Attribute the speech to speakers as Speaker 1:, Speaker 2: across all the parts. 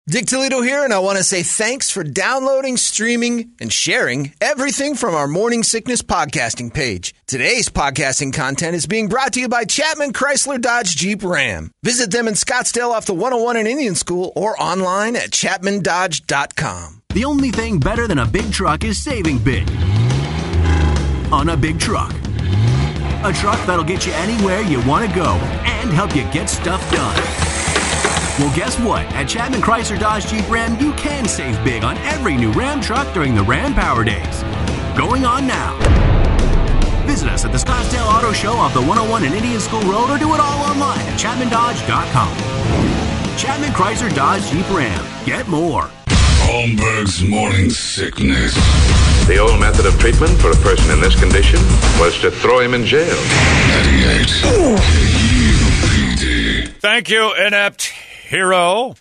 Speaker 1: Dick Toledo here, and I want to say thanks for downloading, streaming, and sharing everything from our Morning Sickness podcasting page. Today's podcasting content is being brought to you by Chapman Chrysler Dodge Jeep Ram. Visit them in Scottsdale off the 101 in Indian School or online at chapmandodge.com.
Speaker 2: The only thing better than a big truck is saving big on a big truck. A truck that'll get you anywhere you want to go and help you get stuff done. Well, guess what? At Chapman Chrysler Dodge Jeep Ram, you can save big on every new Ram truck during the Ram Power Days. Going on now. Visit us at the Scottsdale Auto Show off the 101 in Indian School Road or do it all online at chapmandodge.com. Chapman Chrysler Dodge Jeep Ram. Get more.
Speaker 3: Holmberg's Morning Sickness.
Speaker 4: The old method of treatment for a person in this condition was to throw him in jail.
Speaker 3: 98 KUPD.
Speaker 5: Thank you, inept hero.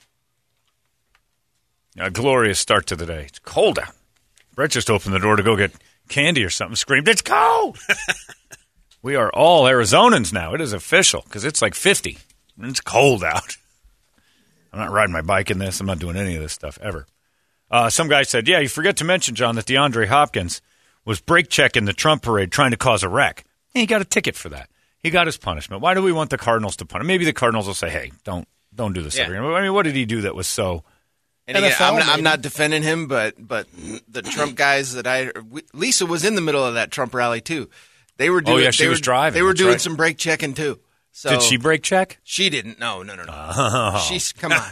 Speaker 5: A glorious start to the day. It's cold out. Brett just opened the door to go get candy or something. Screamed, "It's cold!" We are all Arizonans now. It is official because it's like 50. It's cold out. I'm not riding my bike in this. I'm not doing any of this stuff ever. Some guy said, yeah, you forget to mention, John, that DeAndre Hopkins was brake checking the Trump parade trying to cause a wreck. And he got a ticket for that. He got his punishment. Why do we want the Cardinals to punish him? Maybe the Cardinals will say, hey, don't do this every year. I mean, what did he do that was so...
Speaker 6: And again, I'm not defending him, but the Trump guys Lisa was in the middle of that Trump rally too. They were doing.
Speaker 5: She was driving.
Speaker 6: They were doing some brake checking too. So
Speaker 5: did she brake check?
Speaker 6: She didn't. No.
Speaker 5: Oh.
Speaker 6: She's come on.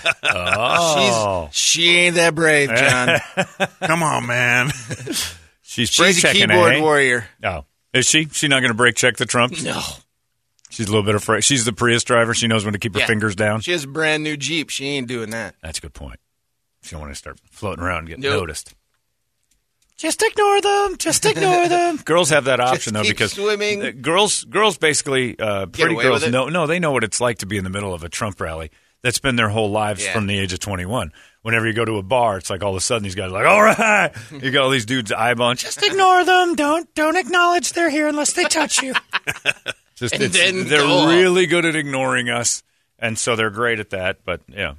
Speaker 6: She ain't that brave, John.
Speaker 7: Come on, man.
Speaker 5: She's brake checking.
Speaker 6: She's a keyboard warrior.
Speaker 5: Oh, is she? She's not going to brake check the Trumps?
Speaker 6: No.
Speaker 5: She's a little bit afraid. She's the Prius driver. She knows when to keep her fingers down.
Speaker 6: She has a brand new Jeep. She ain't doing that.
Speaker 5: That's a good point. She don't want to start floating around and get noticed. Just ignore them. Just ignore them. Girls have that option, though, because
Speaker 6: swimming.
Speaker 5: Girls basically, pretty girls know they know what it's like to be in the middle of a Trump rally. That's been their whole lives from the age of 21. Whenever you go to a bar, it's like all of a sudden these guys are like, all right. You got all these dudes eyeballing. Just ignore them. Don't acknowledge they're here unless they touch you. They're really good at ignoring us, and so they're great at that. But, yeah.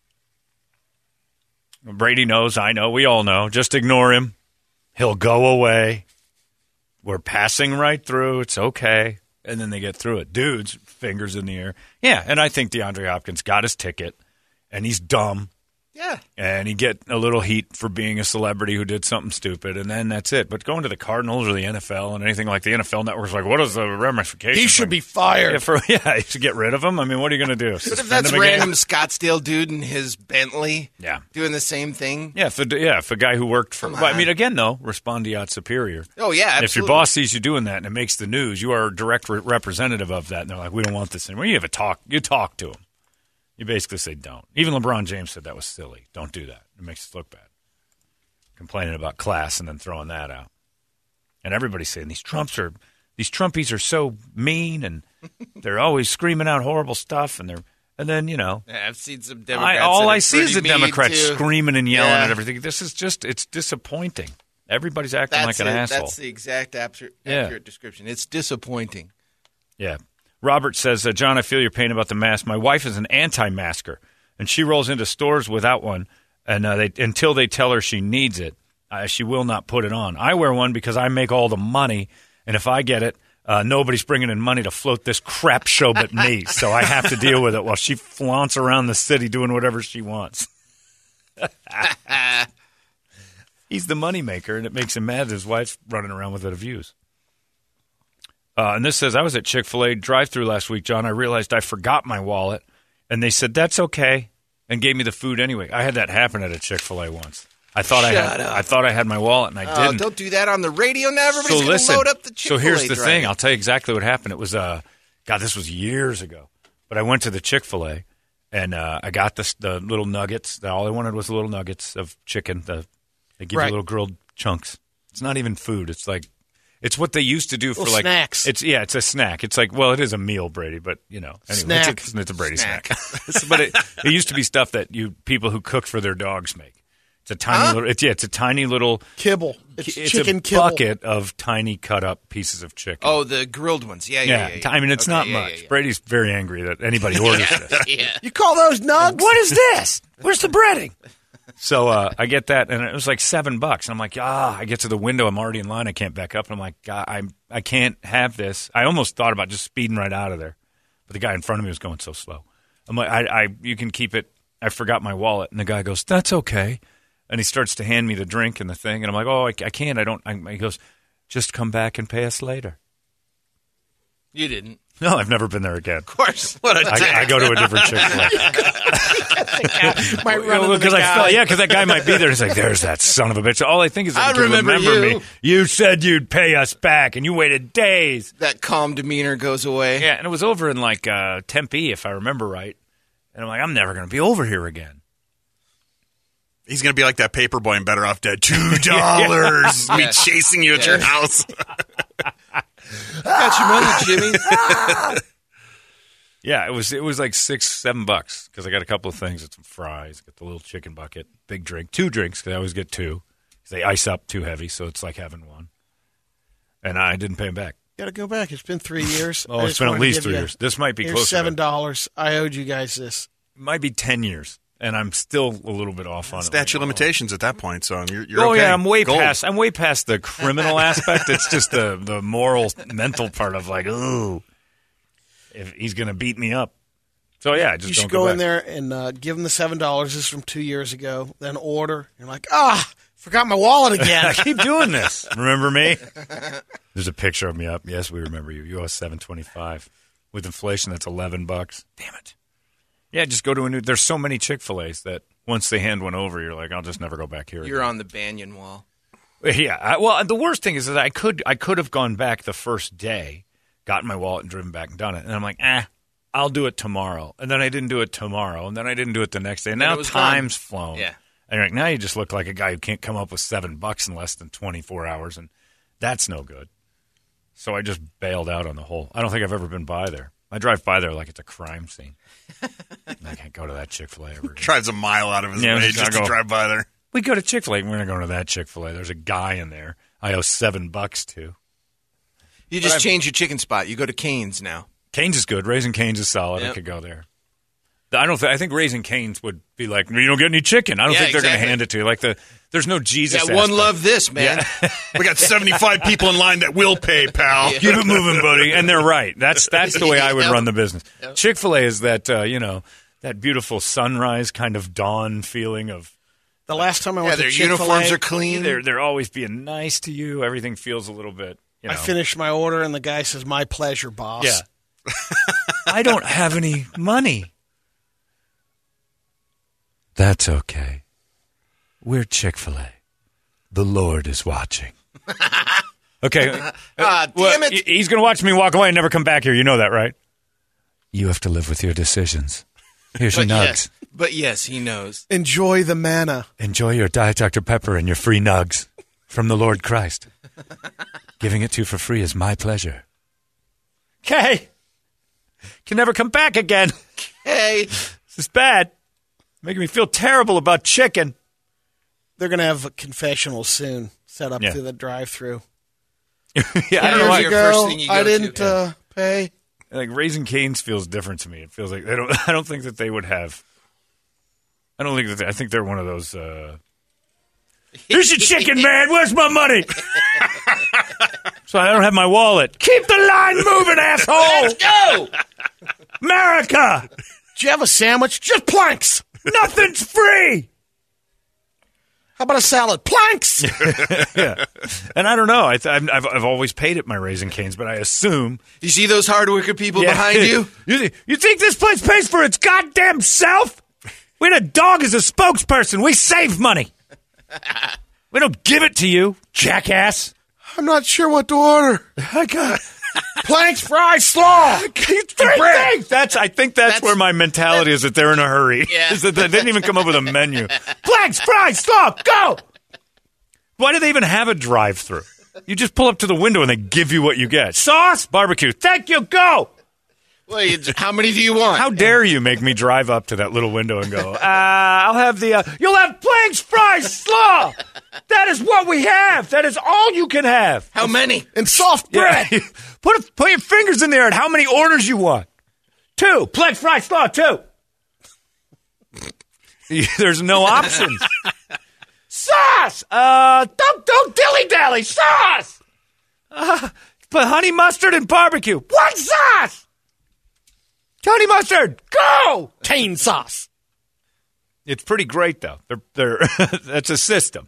Speaker 5: Brady knows. I know. We all know. Just ignore him. He'll go away. We're passing right through. It's okay. And then they get through it. Dudes, fingers in the air. Yeah, and I think DeAndre Hopkins got his ticket, and he's dumb.
Speaker 6: Yeah.
Speaker 5: And he get a little heat for being a celebrity who did something stupid, and then that's it. But going to the Cardinals or the NFL and anything like the NFL Network's like, what is the ramification?
Speaker 7: He should be fired.
Speaker 5: You should get rid of him. I mean, what are you going to do?
Speaker 6: What if that's random Scottsdale dude in his Bentley doing the same thing?
Speaker 5: Yeah, if a guy who worked for... I mean, again, though, respondeat superior.
Speaker 6: Oh, yeah, absolutely.
Speaker 5: If your boss sees you doing that and it makes the news, you are a direct representative of that, and they're like, we don't want this anymore. You talk to him. You basically say don't. Even LeBron James said that was silly. Don't do that. It makes us look bad. Complaining about class and then throwing that out. And everybody's saying these Trumpies are so mean and they're always screaming out horrible stuff and then
Speaker 6: Yeah, I've seen some Democrats.
Speaker 5: All I see is the Democrats
Speaker 6: too.
Speaker 5: screaming and yelling at everything. This is it's disappointing. Everybody's acting like an asshole.
Speaker 6: That's the exact accurate description. It's disappointing.
Speaker 5: Yeah. Robert says, John, I feel your pain about the mask. My wife is an anti-masker, and she rolls into stores without one, and until they tell her she needs it, she will not put it on. I wear one because I make all the money, and if I get it, nobody's bringing in money to float this crap show but me, so I have to deal with it while she flaunts around the city doing whatever she wants. He's the moneymaker, and it makes him mad that his wife's running around with it of views. And this says, I was at Chick-fil-A drive-thru last week, John. I realized I forgot my wallet, and they said, that's okay, and gave me the food anyway. I had that happen at a Chick-fil-A once. I thought I had my wallet, and I didn't.
Speaker 6: Don't do that on the radio now. Everybody's going to load up the Chick-fil-A.
Speaker 5: So here's the thing. I'll tell you exactly what happened. It was, this was years ago. But I went to the Chick-fil-A, and I got the little nuggets. All I wanted was the little nuggets of chicken. They give you little grilled chunks. It's not even food. It's like... It's what they used to do for like
Speaker 6: snacks.
Speaker 5: It's a snack. It's like, well, it is a meal, Brady, but anyway, it's a Brady snack. But it used to be stuff that people who cook for their dogs make. It's a tiny little. It's a tiny little
Speaker 7: Kibble. It's chicken
Speaker 5: a
Speaker 7: kibble.
Speaker 5: bucket of tiny cut up pieces of chicken.
Speaker 6: Oh, the grilled ones. Yeah.
Speaker 5: I mean, it's not much.
Speaker 6: Yeah.
Speaker 5: Brady's very angry that anybody orders this.
Speaker 6: Yeah.
Speaker 7: You call those nugs?
Speaker 5: What is this? Where's the breading? So I get that, and it was like $7. And I'm like, I get to the window. I'm already in line. I can't back up. And I'm like, God, I can't have this. I almost thought about just speeding right out of there, but the guy in front of me was going so slow. I'm like, you can keep it. I forgot my wallet, and the guy goes, that's okay. And he starts to hand me the drink and the thing, and I'm like, oh, I can't. He goes, just come back and pay us later.
Speaker 6: You didn't.
Speaker 5: No, I've never been there again.
Speaker 6: Of course. What a dick.
Speaker 5: I go to a different Chick-fil-A. Because that guy might be there. He's like, there's that son of a bitch. All I think is that he can remember me. You said you'd pay us back, and you waited days.
Speaker 6: That calm demeanor goes away.
Speaker 5: Yeah, and it was over in like Tempe, if I remember right. And I'm like, I'm never going to be over here again.
Speaker 7: He's going to be like that paper boy in Better Off Dead. $2. Me chasing you at your house.
Speaker 6: Got your money, Jimmy.
Speaker 5: Yeah, it was like $6-7 because I got a couple of things. Got some fries, got the little chicken bucket, big drink, 2 drinks because I always get 2. They ice up too heavy, so it's like having 1. And I didn't pay him back.
Speaker 7: Got to go back. It's been 3 years.
Speaker 5: Oh, it's been at least 3 years. This might be close.
Speaker 7: $7. I owed you guys this.
Speaker 5: It might be 10 years, and I'm still a little bit off on it.
Speaker 7: Statute of limitations at that point, so you're okay.
Speaker 5: Oh yeah, I'm way past the criminal aspect. It's just the moral, mental part of like, ooh, if he's going to beat me up. So yeah, just
Speaker 7: you
Speaker 5: don't
Speaker 7: should go
Speaker 5: back.
Speaker 7: in there and give him the $7. This is from 2 years ago. Then order. You're like, forgot my wallet again.
Speaker 5: I keep doing this. Remember me? There's a picture of me up. Yes, we remember you. You owe us $7.25. With inflation, that's $11. Damn it. Yeah, just go to a new. There's so many Chick-fil-A's that once they hand one over, you're like, I'll just never go back here.
Speaker 6: You're on the Banyan Wall.
Speaker 5: Yeah. Well, the worst thing is that I could have gone back the first day, gotten my wallet and driven back and done it. And I'm like, I'll do it tomorrow. And then I didn't do it tomorrow. And then I didn't do it the next day. And now time's flown.
Speaker 6: Yeah.
Speaker 5: And you're like, now you just look like a guy who can't come up with $7 in less than 24 hours. And that's no good. So I just bailed out on the whole. I don't think I've ever been by there. I drive by there like it's a crime scene. I can't go to that Chick-fil-A ever again.
Speaker 7: Drives a mile out of his way just to drive by there.
Speaker 5: We go to Chick-fil-A. We're not going to that Chick-fil-A. There's a guy in there I owe $7 to.
Speaker 6: You just change your chicken spot. You go to Cane's now.
Speaker 5: Cane's is good. Raising Cane's is solid.
Speaker 6: Yep.
Speaker 5: I could go there. I think Raising Cane's would be like, you don't get any chicken. I don't think they're going to hand it to you. Like there's no Jesus.
Speaker 6: Yeah, one love this, man.
Speaker 5: Yeah.
Speaker 7: We got 75 people in line that will pay, pal.
Speaker 5: Yeah. Keep it moving, buddy. And they're right. That's the way I would run the business. Yep. Chick-fil-A is that that beautiful sunrise kind of dawn feeling of.
Speaker 7: The last time I went to
Speaker 6: their
Speaker 7: Chick-fil-A,
Speaker 6: uniforms are clean.
Speaker 5: They're always being nice to you. Everything feels a little bit.
Speaker 7: I finished my order and the guy says, "My pleasure, boss."
Speaker 5: Yeah. I don't have any money. That's okay. We're Chick-fil-A. The Lord is watching. Okay.
Speaker 6: Damn it.
Speaker 5: He's going to watch me walk away and never come back here. You know that, right? You have to live with your decisions. Here's your nugs.
Speaker 6: But yes, he knows.
Speaker 7: Enjoy the manna.
Speaker 5: Enjoy your Diet Dr. Pepper and your free nugs from the Lord Christ. Giving it to you for free is my pleasure. Okay. Can never come back again.
Speaker 6: Hey.
Speaker 5: This is bad. Making me feel terrible about chicken.
Speaker 7: They're going to have a confessional soon set up through the drive-thru.
Speaker 5: Yeah, I don't know why.
Speaker 6: First thing you go
Speaker 7: I didn't
Speaker 6: to.
Speaker 7: pay.
Speaker 5: Like Raising Cane's feels different to me. It feels like I don't think that they would have. I don't think that. I think they're one of those. Here's your chicken, man. Where's my money? So I don't have my wallet. Keep the line moving, asshole.
Speaker 6: Let's go.
Speaker 5: America.
Speaker 7: Do you have a sandwich? Just planks.
Speaker 5: Nothing's free.
Speaker 7: How about a salad? Planks.
Speaker 5: Yeah. And I don't know. I've always paid at my Raising Cane's, but I assume.
Speaker 6: You see those hard-working people behind you?
Speaker 5: You think this place pays for its goddamn self? We had a dog as a spokesperson. We save money. We don't give it to you, jackass.
Speaker 7: I'm not sure what to order.
Speaker 5: I got
Speaker 7: planks, fries, slaw.
Speaker 5: Three things. I think that's where my mentality is, that they're in a hurry.
Speaker 6: Yeah.
Speaker 5: Is that they didn't even come up with a menu. Planks, fries, slaw, go. Why do they even have a drive-thru? You just pull up to the window and they give you what you get. Sauce, barbecue. Thank you, go.
Speaker 6: Wait, how many do you want?
Speaker 5: How dare you make me drive up to that little window and go, I'll have you'll have Plague's fries slaw. That is what we have. That is all you can have.
Speaker 6: How many?
Speaker 1: And soft bread.
Speaker 5: Yeah. Put your fingers in there and how many orders you want. 2. Plague's fries slaw, 2. There's no options. Sauce! Don't dilly-dally. Sauce! Put honey mustard and barbecue. What sauce? Honey mustard, go!
Speaker 1: Cane sauce.
Speaker 5: It's pretty great, though. They're that's a system.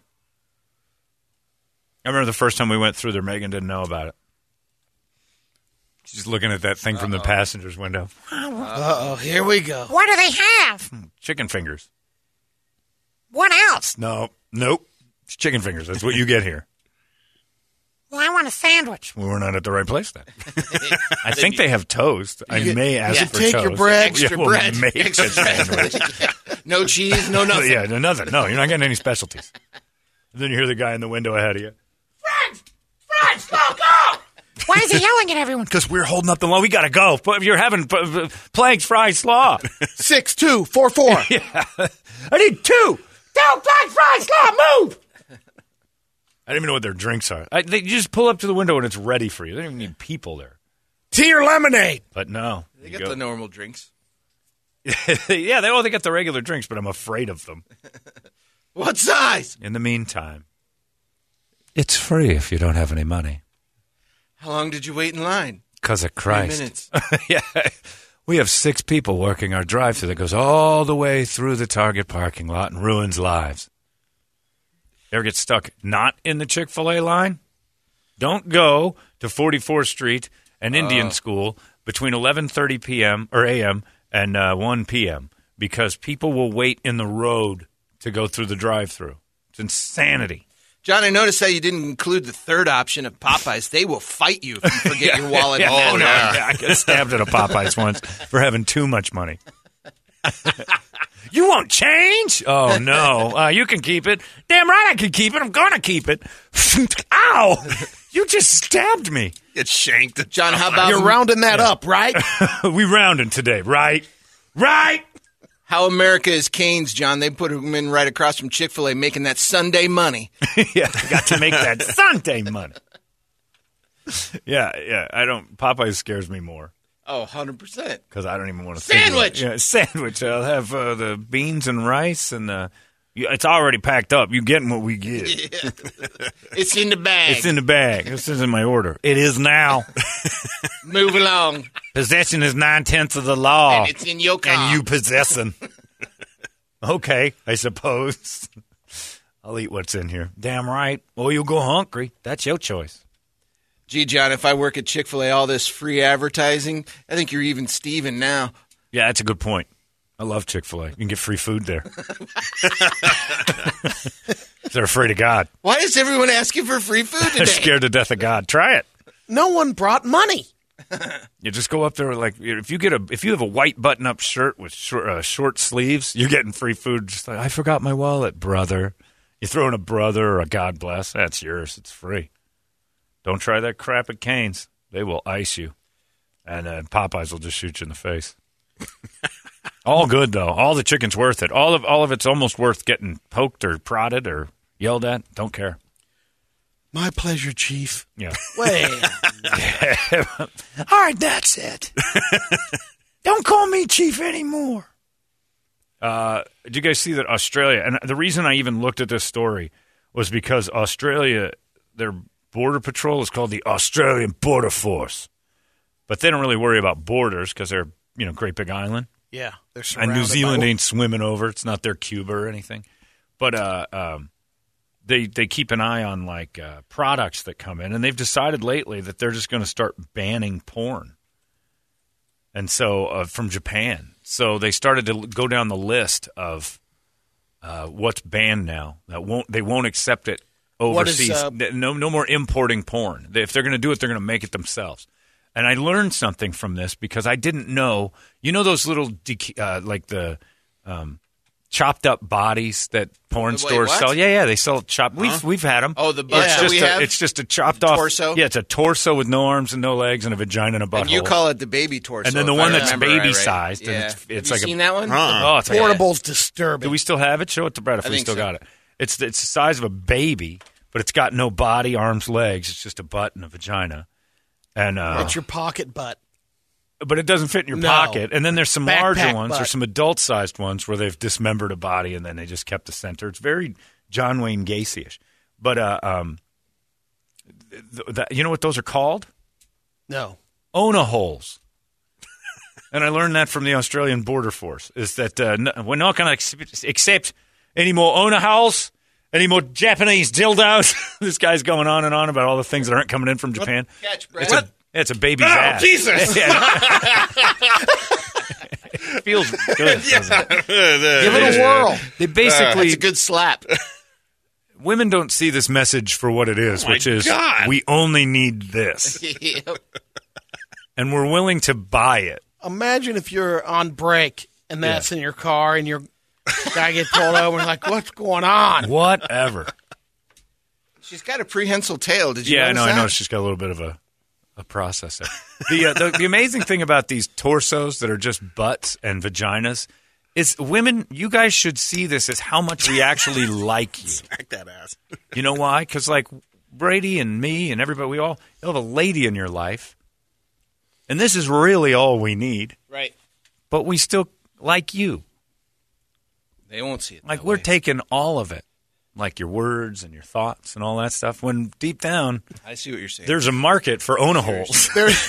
Speaker 5: I remember the first time we went through there, Megan didn't know about it. She's looking at that thing from the passenger's window.
Speaker 1: Uh-oh, here we go.
Speaker 8: What do they have?
Speaker 5: Chicken fingers.
Speaker 8: What else?
Speaker 5: Nope. It's chicken fingers. That's what you get here.
Speaker 8: Well, I want a sandwich.
Speaker 5: We were not at the right place then. I think they have toast. I may ask for
Speaker 1: take
Speaker 5: toast.
Speaker 1: your bread.
Speaker 6: Extra
Speaker 5: we'll
Speaker 6: bread.
Speaker 5: Make
Speaker 6: Extra
Speaker 5: a sandwich.
Speaker 6: No cheese, no nothing.
Speaker 5: Yeah, nothing. No, you're not getting any specialties. And then you hear the guy in the window ahead of you.
Speaker 8: French, go! Why is he yelling at everyone?
Speaker 5: Because we're holding up the line. We got to go. But you're having Plague's fried slaw.
Speaker 1: 6244.
Speaker 5: Yeah. I need 2.
Speaker 8: Don't Plague's fried slaw, move!
Speaker 5: I don't even know what their drinks are. You just pull up to the window and it's ready for you. They don't even need people there.
Speaker 1: Tea or lemonade.
Speaker 5: But no.
Speaker 6: They got the normal drinks.
Speaker 5: Yeah, they got the regular drinks, but I'm afraid of them.
Speaker 6: What size?
Speaker 5: In the meantime, it's free if you don't have any money.
Speaker 6: How long did you wait in line?
Speaker 5: Because of
Speaker 6: 3
Speaker 5: Christ.
Speaker 6: minutes.
Speaker 5: Yeah. We have 6 people working our drive-thru that goes all the way through the Target parking lot and ruins lives. Ever get stuck not in the Chick-fil-A line? Don't go to 44th Street and Indian School between 11:30 p.m. or a.m. and 1 p.m. because people will wait in the road to go through the drive-thru. It's insanity.
Speaker 6: John, I noticed that you didn't include the third option of Popeyes. They will fight you if you forget your wallet.
Speaker 5: Yeah,
Speaker 6: Oh,
Speaker 5: no,
Speaker 6: yeah.
Speaker 5: I got stabbed at a Popeyes once for having too much money. You won't change? Oh, no. You can keep it. Damn right I can keep it. I'm going to keep it. Ow! You just stabbed me.
Speaker 7: Get shanked.
Speaker 6: John, how about
Speaker 1: You're rounding that up, right?
Speaker 5: We rounding today, right? Right?
Speaker 6: how America is Cane's, John? They put him in right across from Chick-fil-A making that Sunday money.
Speaker 5: Yeah, got to make that Sunday money. Yeah. Popeyes scares me more.
Speaker 6: Oh, 100%.
Speaker 5: Because I don't even want to
Speaker 6: Sandwich!
Speaker 5: Yeah, sandwich. I'll have the beans and rice, and it's already packed up. You're getting what we get.
Speaker 6: Yeah. It's in the bag.
Speaker 5: It's in the bag. This isn't my order. It is now.
Speaker 6: Move along.
Speaker 5: Possession is 9/10 of the law.
Speaker 6: And it's in your car.
Speaker 5: And you possessing. Okay, I suppose. I'll eat what's in here. Damn right. Or you'll go hungry. That's your choice.
Speaker 6: Gee, John, if I work at Chick-fil-A, all this free advertising, I think you're even Steven now.
Speaker 5: Yeah, that's a good point. I love Chick-fil-A. You can get free food there. They're afraid of God.
Speaker 6: Why does everyone ask you for free food today?
Speaker 5: They're scared to death of God. Try it.
Speaker 1: No one brought money.
Speaker 5: You just go up there like if you have a white button-up shirt with short sleeves, you're getting free food. Just like, I forgot my wallet, brother. You throw in a brother or a God bless. That's yours. It's free. Don't try that crap at Cane's. They will ice you. And Popeyes will just shoot you in the face. All good, though. All the chicken's worth it. All of it's almost worth getting poked or prodded or yelled at. Don't care.
Speaker 1: My pleasure, Chief.
Speaker 5: Yeah.
Speaker 1: Wait.
Speaker 5: All right, that's it. Don't call me Chief anymore. Did you guys see that Australia, and the reason I even looked at this story was because Australia, their border patrol is called the Australian Border Force. But they don't really worry about borders because they're, great big island.
Speaker 1: Yeah. They're
Speaker 5: And
Speaker 1: surrounded
Speaker 5: New Zealand
Speaker 1: by...
Speaker 5: ain't swimming over. It's not their Cuba or anything. But they keep an eye on, products that come in. And they've decided lately that they're just going to start banning porn. And so from Japan. So they started to go down the list of what's banned now. They won't accept it overseas. No more importing porn. If they're going to do it, they're going to make it themselves. And I learned something from this because I didn't know. You know those little chopped up bodies that porn
Speaker 6: Wait,
Speaker 5: stores
Speaker 6: what?
Speaker 5: sell. Yeah, they sell chopped. We've had them.
Speaker 6: Oh, the butts that we have?
Speaker 5: It's just a chopped off
Speaker 6: torso?
Speaker 5: Yeah, it's a torso with no arms and no legs and a vagina and a butthole.
Speaker 6: And you call it the baby torso.
Speaker 5: And then the
Speaker 6: if
Speaker 5: one
Speaker 6: I
Speaker 5: that's
Speaker 6: remember right,
Speaker 5: baby
Speaker 6: right?
Speaker 5: sized.
Speaker 6: Yeah.
Speaker 5: And it's
Speaker 6: Have
Speaker 5: like
Speaker 6: you seen that one?
Speaker 5: Oh, it's like
Speaker 9: Portable's disturbing.
Speaker 5: Do we still have it? Show it to Brett if
Speaker 6: I
Speaker 5: we
Speaker 6: think
Speaker 5: still
Speaker 6: so.
Speaker 5: got it. It's the size of a baby, but it's got no body, arms, legs. It's just a butt and a vagina. And
Speaker 9: It's your pocket butt.
Speaker 5: but it doesn't fit in your
Speaker 9: No.
Speaker 5: pocket. And then there's some larger
Speaker 9: Backpack
Speaker 5: ones.
Speaker 9: butt.
Speaker 5: There's some adult-sized ones where they've dismembered a body and then they just kept the center. It's very John Wayne Gacy-ish. But you know what those are called?
Speaker 9: No.
Speaker 5: Ona holes. And I learned that from the Australian Border Force, is that we're not going to accept any more Ona holes, any more Japanese dildos. This guy's going on and on about all the things that aren't coming in from Japan.
Speaker 6: Catch, Brett.
Speaker 5: It's a baby's ass.
Speaker 7: Jesus!
Speaker 5: It feels good, doesn't it?
Speaker 9: Give it a whirl.
Speaker 5: They basically,
Speaker 6: That's a good slap.
Speaker 5: women don't see this message for what it is, which is,
Speaker 7: God.
Speaker 5: we only need this.
Speaker 6: Yep.
Speaker 5: And we're willing to buy it.
Speaker 9: Imagine if you're on break and that's in your car and your guy gets pulled over and like, what's going on?
Speaker 5: Whatever.
Speaker 6: She's got a prehensile tail. Did you
Speaker 5: Yeah, I
Speaker 6: notice
Speaker 5: know.
Speaker 6: that?
Speaker 5: I noticed she's got a little bit of a processor. The amazing thing about these torsos that are just butts and vaginas is women, you guys should see this as how much we actually like you.
Speaker 7: Smack that ass.
Speaker 5: You know why? Because, like, Brady and me and everybody, you'll have a lady in your life. And this is really all we need.
Speaker 6: Right.
Speaker 5: But we still like you.
Speaker 6: They won't see it.
Speaker 5: Like,
Speaker 6: that
Speaker 5: we're
Speaker 6: way.
Speaker 5: taking all of it. Like your words and your thoughts and all that stuff. When deep down,
Speaker 6: I see what you're saying.
Speaker 5: there's a market for Ona holes. there's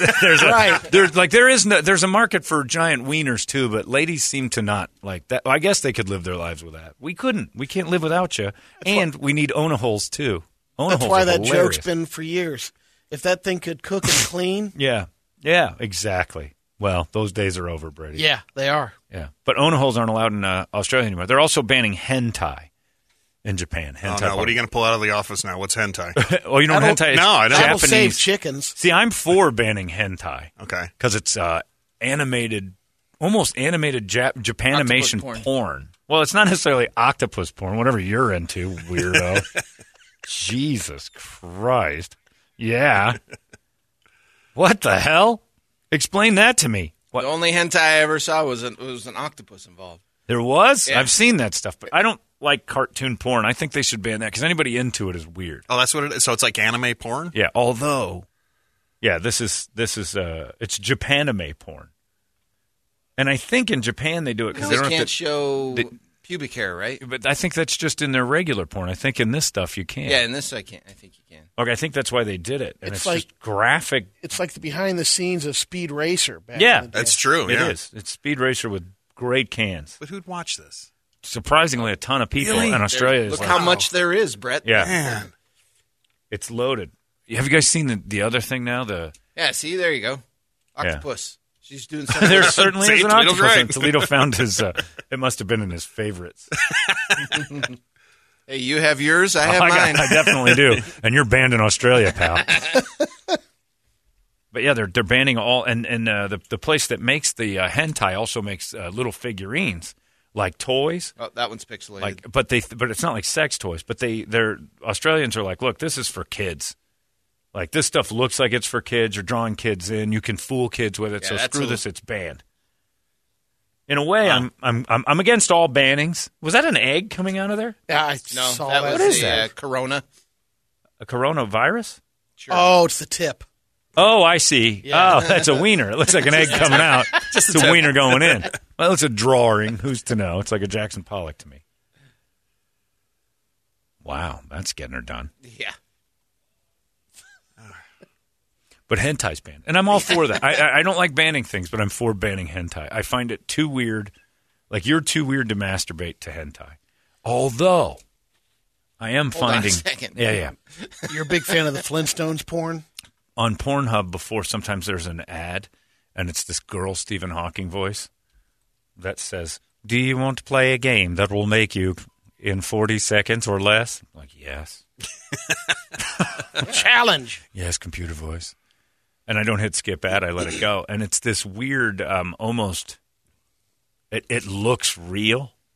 Speaker 5: a market for giant wieners too, but ladies seem to not like that. Well, I guess they could live their lives with that. We couldn't. We can't live without you. And we need Ona holes too. Ona
Speaker 9: That's
Speaker 5: holes
Speaker 9: why
Speaker 5: are
Speaker 9: that
Speaker 5: hilarious.
Speaker 9: joke's been for years. If that thing could cook and clean,
Speaker 5: Yeah, exactly. Well, those days are over, Brady.
Speaker 9: yeah, they are.
Speaker 5: Yeah. But Ona holes aren't allowed in Australia anymore. They're also banning hentai in Japan.
Speaker 7: Oh,
Speaker 5: Hentai.
Speaker 7: no. What are you going to pull out of the office now? What's hentai?
Speaker 5: Oh, you know what hentai is?
Speaker 7: No, I don't.
Speaker 9: That'll save
Speaker 5: Japanese.
Speaker 9: chickens.
Speaker 5: See, I'm for banning hentai.
Speaker 7: Okay.
Speaker 5: Because it's animated, almost animated Japanimation
Speaker 6: Octopus
Speaker 5: porn. Well, it's not necessarily octopus porn, whatever you're into, weirdo. Jesus Christ. Yeah. What the hell? Explain that to me. What?
Speaker 6: The only hentai I ever saw was an octopus involved.
Speaker 5: There was?
Speaker 6: Yeah.
Speaker 5: I've seen that stuff, but I don't like cartoon porn. I think they should ban that because anybody into it is weird.
Speaker 7: Oh, that's what it is. So it's like anime porn?
Speaker 5: Yeah, although, this is it's Japanime porn. And I think in Japan they do it because
Speaker 6: They
Speaker 5: they don't
Speaker 6: can't
Speaker 5: have to,
Speaker 6: show pubic hair, right?
Speaker 5: but I think that's just in their regular porn. I think in this stuff you can.
Speaker 6: Yeah, in this I can't. I think you can.
Speaker 5: Okay, I think that's why they did it. And
Speaker 9: It's
Speaker 5: it's
Speaker 9: like-
Speaker 5: just graphic.
Speaker 9: It's like the behind the scenes of Speed Racer. Back
Speaker 5: Yeah,
Speaker 9: in the day.
Speaker 7: That's true.
Speaker 5: It
Speaker 7: yeah.
Speaker 5: is. It's Speed Racer with great cans.
Speaker 7: But who'd watch this?
Speaker 5: Surprisingly, a ton of people
Speaker 7: Really?
Speaker 5: in Australia. is
Speaker 6: Look
Speaker 5: like,
Speaker 6: how much there is, Brett.
Speaker 5: Yeah,
Speaker 7: Man.
Speaker 5: it's loaded. Have you guys seen the other thing now?
Speaker 6: Yeah, see, there you go. Octopus. She's doing something.
Speaker 5: There certainly
Speaker 7: See,
Speaker 5: is an
Speaker 7: Toledo's
Speaker 5: octopus.
Speaker 7: right.
Speaker 5: And Toledo found his. It must have been in his favorites.
Speaker 6: Hey, you have yours. I have mine.
Speaker 5: I definitely do. And you're banned in Australia, pal. But yeah, they're banning all, and the place that makes the hentai also makes little figurines like toys.
Speaker 6: Oh, that one's pixelated.
Speaker 5: Like, but it's not like sex toys. But they're Australians are like, look, this is for kids. Like this stuff looks like it's for kids. You're drawing kids in. You can fool kids with it.
Speaker 6: Yeah,
Speaker 5: So
Speaker 6: that's
Speaker 5: screw
Speaker 6: a-
Speaker 5: this. It's banned. In a way, I'm against all bannings. Was that an egg coming out of there?
Speaker 9: Yeah, I
Speaker 6: no,
Speaker 9: saw
Speaker 6: that
Speaker 9: that.
Speaker 6: was
Speaker 5: What is
Speaker 6: a
Speaker 5: that?
Speaker 6: Corona.
Speaker 5: A coronavirus?
Speaker 6: Sure.
Speaker 9: Oh, it's the tip.
Speaker 5: Oh, I see.
Speaker 9: Yeah.
Speaker 5: Oh, that's a wiener. It looks like an egg coming out. It's a wiener going in. Well, it's a drawing. Who's to know? It's like a Jackson Pollock to me. Wow, that's getting her done.
Speaker 6: Yeah.
Speaker 5: But hentai's banned. And I'm all for that. I don't like banning things, but I'm for banning hentai. I find it too weird. Like, you're too weird to masturbate to hentai. Although, I am
Speaker 6: Hold on a
Speaker 5: finding...
Speaker 6: second.
Speaker 5: Yeah.
Speaker 9: You're a big fan of the Flintstones porn?
Speaker 5: On Pornhub before, sometimes there's an ad, and it's this girl Stephen Hawking voice that says, "Do you want to play a game that will make you in 40 seconds or less?" I'm like, yes.
Speaker 9: Challenge.
Speaker 5: Yes, computer voice. And I don't hit skip ad, I let it go. And it's this weird, almost, it looks real.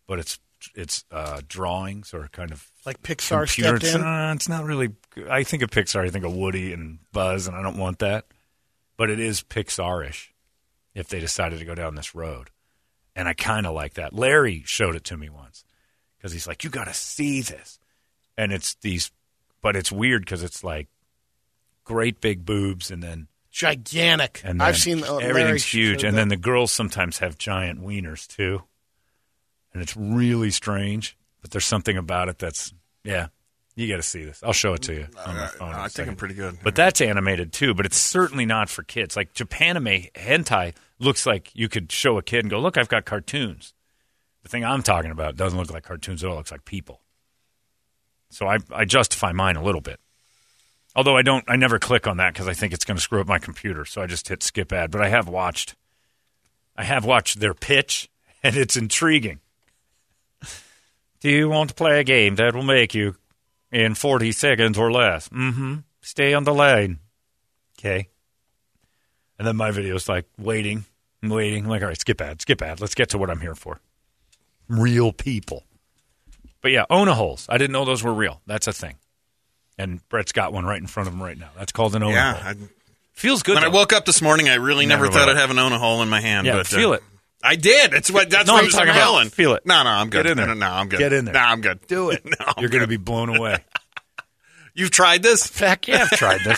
Speaker 5: but it's drawings or kind of
Speaker 9: like Pixar
Speaker 5: computer.
Speaker 9: stepped in.
Speaker 5: It's not really. I think of Pixar. I think of Woody and Buzz, and I don't want that. But it is Pixar-ish if they decided to go down this road, and I kind of like that. Larry showed it to me once because he's like, "You got to see this," and it's these, but it's weird because it's like great big boobs and then
Speaker 9: gigantic.
Speaker 5: And then
Speaker 9: I've seen
Speaker 5: everything's huge, and then the girls sometimes have giant wieners too. And it's really strange, but there's something about it that's, you got to see this. I'll show it to you on my phone.
Speaker 7: I think I'm pretty good.
Speaker 5: But that's animated too, but it's certainly not for kids. Like Japanime hentai looks like you could show a kid and go, look, I've got cartoons. The thing I'm talking about doesn't look like cartoons at all. It looks like people. So I justify mine a little bit. Although I never click on that because I think it's going to screw up my computer. So I just hit skip ad. But I have watched their pitch, and it's intriguing. Do you want to play a game that will make you in 40 seconds or less? Mm-hmm. Stay on the lane. Okay. And then my video's like waiting. I'm like, all right, skip ad. Let's get to what I'm here for. Real people. But yeah, Ona holes. I didn't know those were real. That's a thing. And Brett's got one right in front of him right now. That's called an Ona hole. Feels good.
Speaker 7: When I woke up this morning, I really never thought I'd have an Ona hole in my hand.
Speaker 5: Yeah,
Speaker 7: but
Speaker 5: feel it.
Speaker 7: I did. That's what I'm
Speaker 5: talking about. Feel it.
Speaker 7: No, I'm good.
Speaker 5: Get in there.
Speaker 7: No, I'm good.
Speaker 5: Get in there.
Speaker 7: No, I'm good.
Speaker 5: Do it.
Speaker 7: No,
Speaker 5: You're going to be blown away.
Speaker 7: You've tried this?
Speaker 5: Heck yeah, I've tried this.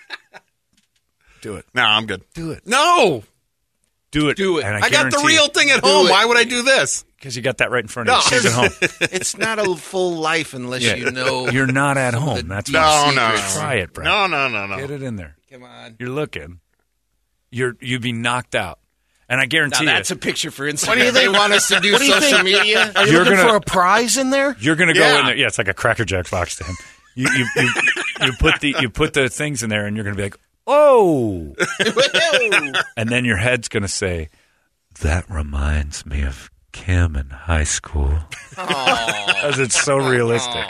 Speaker 5: Do it.
Speaker 7: No, I'm good.
Speaker 5: Do it.
Speaker 7: No.
Speaker 5: Do it.
Speaker 6: Do it.
Speaker 5: And
Speaker 7: I got the real thing at home. Why would I do this?
Speaker 5: Because you got that right in front of you. She's at home.
Speaker 6: It's not a full life unless you know.
Speaker 5: You're not at home. That's why.
Speaker 7: No.
Speaker 5: Try it, Brett.
Speaker 7: No.
Speaker 5: Get it in there.
Speaker 6: Come on.
Speaker 5: You're looking. You'd be knocked out. And I guarantee
Speaker 6: now,
Speaker 5: you.
Speaker 6: that's a picture for Instagram. What do you think? They want us to do social media?
Speaker 9: Are you looking for a prize in there?
Speaker 5: You're going to go in there. Yeah, it's like a Cracker Jack box to him. You put the things in there, and you're going to be like, oh. And then your head's going to say, that reminds me of Kim in high school. Because it's so realistic.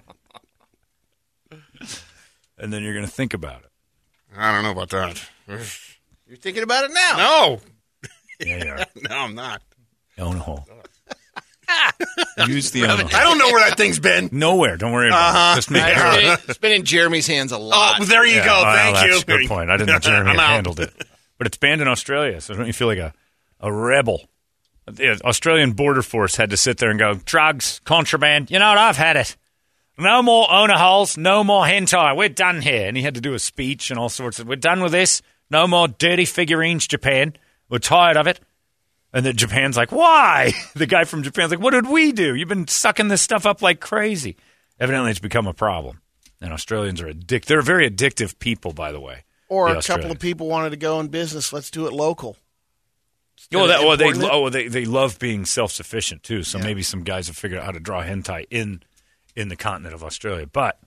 Speaker 5: And then you're going to think about it.
Speaker 7: I don't know about that.
Speaker 6: You're thinking about it now.
Speaker 7: No.
Speaker 5: Yeah, you are.
Speaker 7: No, I'm not.
Speaker 5: Ona hole. Use the Ona hole.
Speaker 7: I don't know where that thing's been.
Speaker 5: Nowhere. Don't worry about it. Just make sure.
Speaker 6: It's been in Jeremy's hands a lot.
Speaker 7: Oh, there you go. Thank you.
Speaker 5: That's a good point. I didn't know Jeremy had handled it. But it's banned in Australia, so don't you feel like a rebel? The Australian Border Force had to sit there and go, drugs, contraband. You know what? I've had it. No more Ona holes. No more hentai. We're done here. And he had to do a speech and all sorts of, we're done with this. No more dirty figurines, Japan. We're tired of it. And then Japan's like, why? The guy from Japan's like, what did we do? You've been sucking this stuff up like crazy. Evidently, it's become a problem. And Australians are addicted. They're very addictive people, by the way.
Speaker 9: Or a couple of people wanted to go in business. Let's do it local.
Speaker 5: They love being self-sufficient, too. So maybe some guys have figured out how to draw hentai in the continent of Australia. But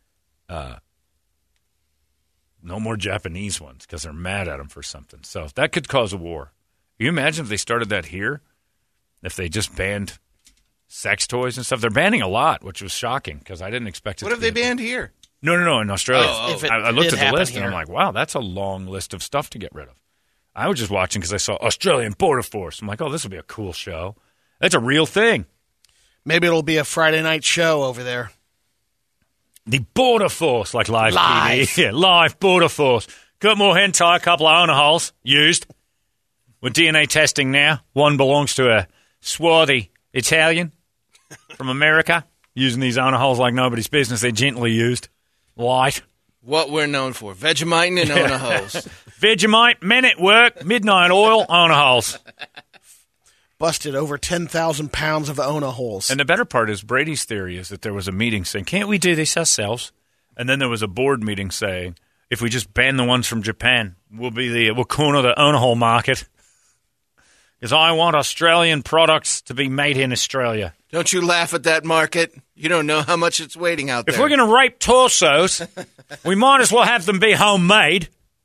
Speaker 5: no more Japanese ones because they're mad at them for something. So that could cause a war. Can you imagine if they started that here? If they just banned sex toys and stuff? They're banning a lot, which was shocking because I didn't expect it.
Speaker 6: What have they banned here?
Speaker 5: No, in Australia. I looked at the list
Speaker 9: here.
Speaker 5: and I'm like, wow, that's a long list of stuff to get rid of. I was just watching because I saw Australian Border Force. I'm like, oh, this will be a cool show. That's a real thing.
Speaker 9: Maybe it'll be a Friday night show over there.
Speaker 5: The Border Force, like live TV. Yeah, live Border Force. Got more hentai, a couple of Ona holes used. With DNA testing now. One belongs to a swarthy Italian from America. Using these Ona holes like nobody's business. They gently used. Light.
Speaker 6: What we're known for. Vegemite and Ona holes.
Speaker 5: Vegemite, men at work, midnight oil, Ona holes.
Speaker 9: Busted over 10,000 pounds of Ona holes.
Speaker 5: And the better part is Brady's theory is that there was a meeting saying, can't we do this ourselves? And then there was a board meeting saying, if we just ban the ones from Japan, we'll corner the Ona hole market. Because I want Australian products to be made in Australia.
Speaker 6: Don't you laugh at that market. You don't know how much it's waiting out there.
Speaker 5: If we're going to rape torsos, we might as well have them be homemade.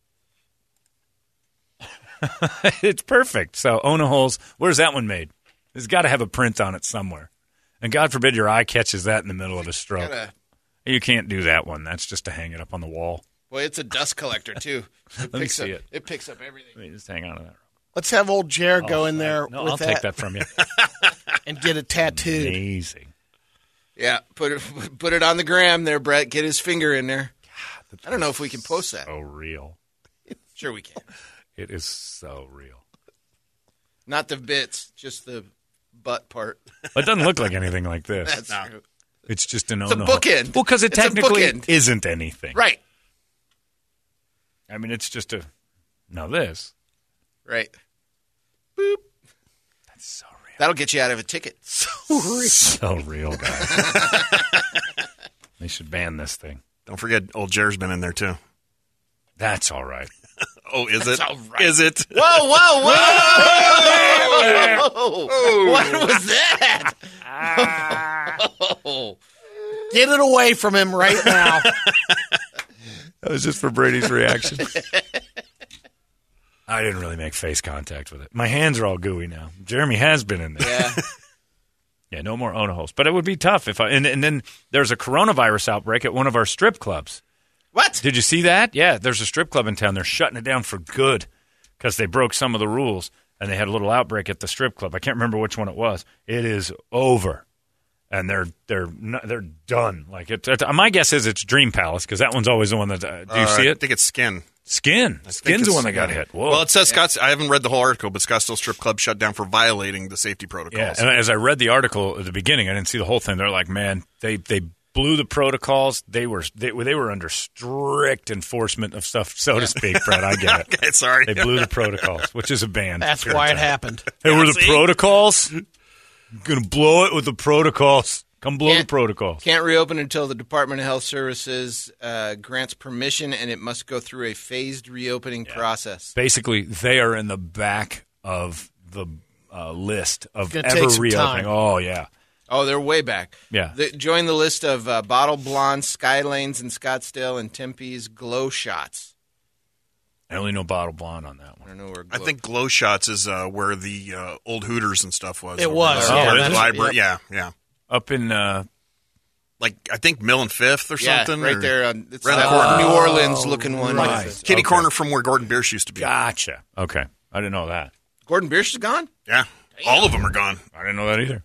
Speaker 5: It's perfect. So Ona holes, where's that one made? It's got to have a print on it somewhere. And God forbid your eye catches that in the middle of a stroke. You can't do that one. That's just to hang it up on the wall.
Speaker 6: Boy, it's a dust collector, too.
Speaker 5: Let me see it.
Speaker 6: It picks up everything.
Speaker 5: Let me just hang on to that.
Speaker 9: Let's have old Jared go in there.
Speaker 5: No,
Speaker 9: with
Speaker 5: I'll take that from you.
Speaker 9: and get it tattooed.
Speaker 5: Amazing.
Speaker 6: Yeah, put it on the gram there, Brett. Get his finger in there. I don't know if we can post that.
Speaker 5: So real.
Speaker 6: Sure we can.
Speaker 5: It is so real.
Speaker 6: Not the bits, just the butt part.
Speaker 5: It doesn't look like anything like this.
Speaker 6: That's true.
Speaker 5: It's just an
Speaker 6: It's a bookend.
Speaker 5: Well, because it
Speaker 6: It's a
Speaker 5: technically
Speaker 6: bookend.
Speaker 5: isn't anything.
Speaker 6: Right.
Speaker 5: I mean, it's just now this.
Speaker 6: Right. Boop.
Speaker 5: That's so real.
Speaker 6: That'll get you out of a ticket.
Speaker 5: So real, guys. They should ban this thing.
Speaker 7: Don't forget, old Jer's been in there too.
Speaker 5: That's all right.
Speaker 7: Oh, is it?
Speaker 6: all right.
Speaker 7: Is it?
Speaker 6: Whoa, whoa, whoa! What was that? Oh.
Speaker 9: Get it away from him right now.
Speaker 5: That was just for Brady's reaction. I didn't really make face contact with it. My hands are all gooey now. Jeremy has been in there.
Speaker 6: Yeah.
Speaker 5: Yeah, no more Onaholes. But it would be tough if and then there's a coronavirus outbreak at one of our strip clubs.
Speaker 6: What?
Speaker 5: Did you see that? Yeah, there's a strip club in town. They're shutting it down for good because they broke some of the rules, and they had a little outbreak at the strip club. I can't remember which one it was. It is over, and they're done. Like my guess is it's Dream Palace because that one's always the one that. Do you see
Speaker 7: I
Speaker 5: it?
Speaker 7: think it's Skin.
Speaker 5: Skin's the one that got hit. Whoa.
Speaker 7: Well, it says I haven't read the whole article, but Scottsdale Strip Club shut down for violating the safety protocols.
Speaker 5: Yeah, and as I read the article at the beginning, I didn't see the whole thing. They're like, man, they blew the protocols. They were under strict enforcement of stuff, so to speak. Brett, I get it.
Speaker 7: Okay, sorry.
Speaker 5: They blew the protocols, which is a band.
Speaker 9: That's why it happened.
Speaker 5: Hey, were the protocols? Gonna blow it with the protocols. Come blow the protocols.
Speaker 6: Can't reopen until the Department of Health Services grants permission, and it must go through a phased reopening process.
Speaker 5: Basically, they are in the back of the list of
Speaker 9: It's gonna
Speaker 5: ever
Speaker 9: take some
Speaker 5: reopening.
Speaker 9: time.
Speaker 5: Oh, yeah.
Speaker 6: Oh, they're way back.
Speaker 5: Yeah.
Speaker 6: Join the list of Bottle Blonde, Skylanes in Scottsdale, and Tempe's Glow Shots.
Speaker 5: I only know Bottle Blonde on that one.
Speaker 6: I don't know where
Speaker 7: I think Glow Shots is where the old Hooters and stuff was.
Speaker 9: It was.
Speaker 5: Oh,
Speaker 7: Yeah,
Speaker 5: it
Speaker 7: the
Speaker 5: is?
Speaker 7: library.
Speaker 9: Yep.
Speaker 7: Yeah.
Speaker 5: Up in
Speaker 7: Like, I think Mill and Fifth or something.
Speaker 6: right
Speaker 7: or-
Speaker 6: there. It's
Speaker 7: Around the
Speaker 6: that
Speaker 7: corner.
Speaker 6: New Orleans looking one.
Speaker 5: Right.
Speaker 7: Kitty
Speaker 5: Okay.
Speaker 7: corner from where Gordon Biersch used to be.
Speaker 5: Gotcha. Okay. I didn't know that.
Speaker 6: Gordon Biersch is gone?
Speaker 7: Yeah. All of them are gone.
Speaker 5: I didn't know that either.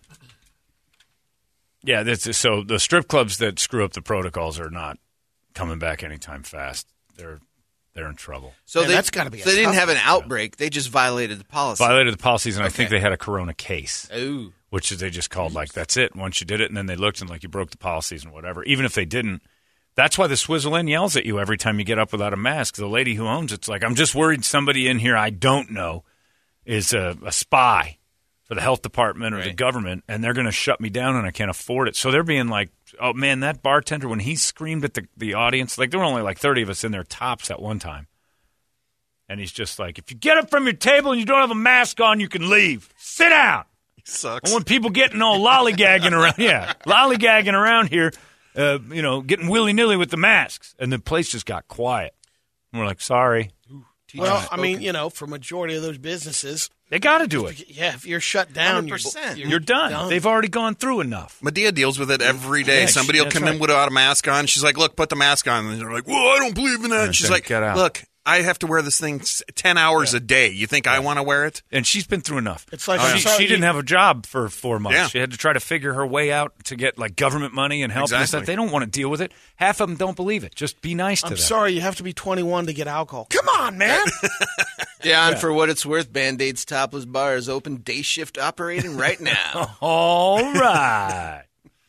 Speaker 5: Yeah, so the strip clubs that screw up the protocols are not coming back anytime fast. They're in trouble.
Speaker 6: So
Speaker 9: Man, that's gotta be a
Speaker 6: they didn't
Speaker 9: tough
Speaker 6: have an outbreak. They just violated the policy.
Speaker 5: Violated the policies, and I think
Speaker 6: Okay.
Speaker 5: they had a corona case,
Speaker 6: Ooh.
Speaker 5: which they just called like, that's it. Once you did it, and then they looked and like you broke the policies and whatever. Even if they didn't, that's why the Swizzle Inn yells at you every time you get up without a mask. The lady who owns it's like, I'm just worried somebody in here I don't know is a spy for the health department or the government, and they're going to shut me down and I can't afford it. So they're being like, oh, man, that bartender, when he screamed at the audience, like there were only like 30 of us in there tops at one time. And he's just like, if you get up from your table and you don't have a mask on, you can leave. Sit down.
Speaker 7: He sucks.
Speaker 5: I want people getting all lollygagging around. Yeah, lollygagging around here, getting willy-nilly with the masks. And the place just got quiet. And we're like, sorry.
Speaker 9: Well, I mean, for majority of those businesses,
Speaker 5: They got to do it.
Speaker 9: yeah, if you're shut down,
Speaker 6: 100%.
Speaker 5: You're done. They've already gone through enough.
Speaker 7: Medea deals with it every day.
Speaker 5: Yeah,
Speaker 7: Somebody will
Speaker 5: that's
Speaker 7: come in
Speaker 5: right.
Speaker 7: without a mask on. She's like, look, put the mask on. And they're like, well, I don't believe in that. And she's
Speaker 5: then
Speaker 7: like,
Speaker 5: get out.
Speaker 7: look, I have to wear this thing 10 hours a day. You think I want to wear it?
Speaker 5: And she's been through enough.
Speaker 9: It's like
Speaker 5: she didn't have a job for 4 months.
Speaker 7: Yeah.
Speaker 5: She had to try to figure her way out to get like government money and help and
Speaker 7: Exactly.
Speaker 5: stuff. They don't want to deal with it. Half of them don't believe it. Just be nice to
Speaker 9: I'm
Speaker 5: them.
Speaker 9: sorry, you have to be 21 to get alcohol. Come on, man.
Speaker 6: Yeah, and for what it's worth, Band-Aid's Topless Bar is open day shift operating right now.
Speaker 5: All right.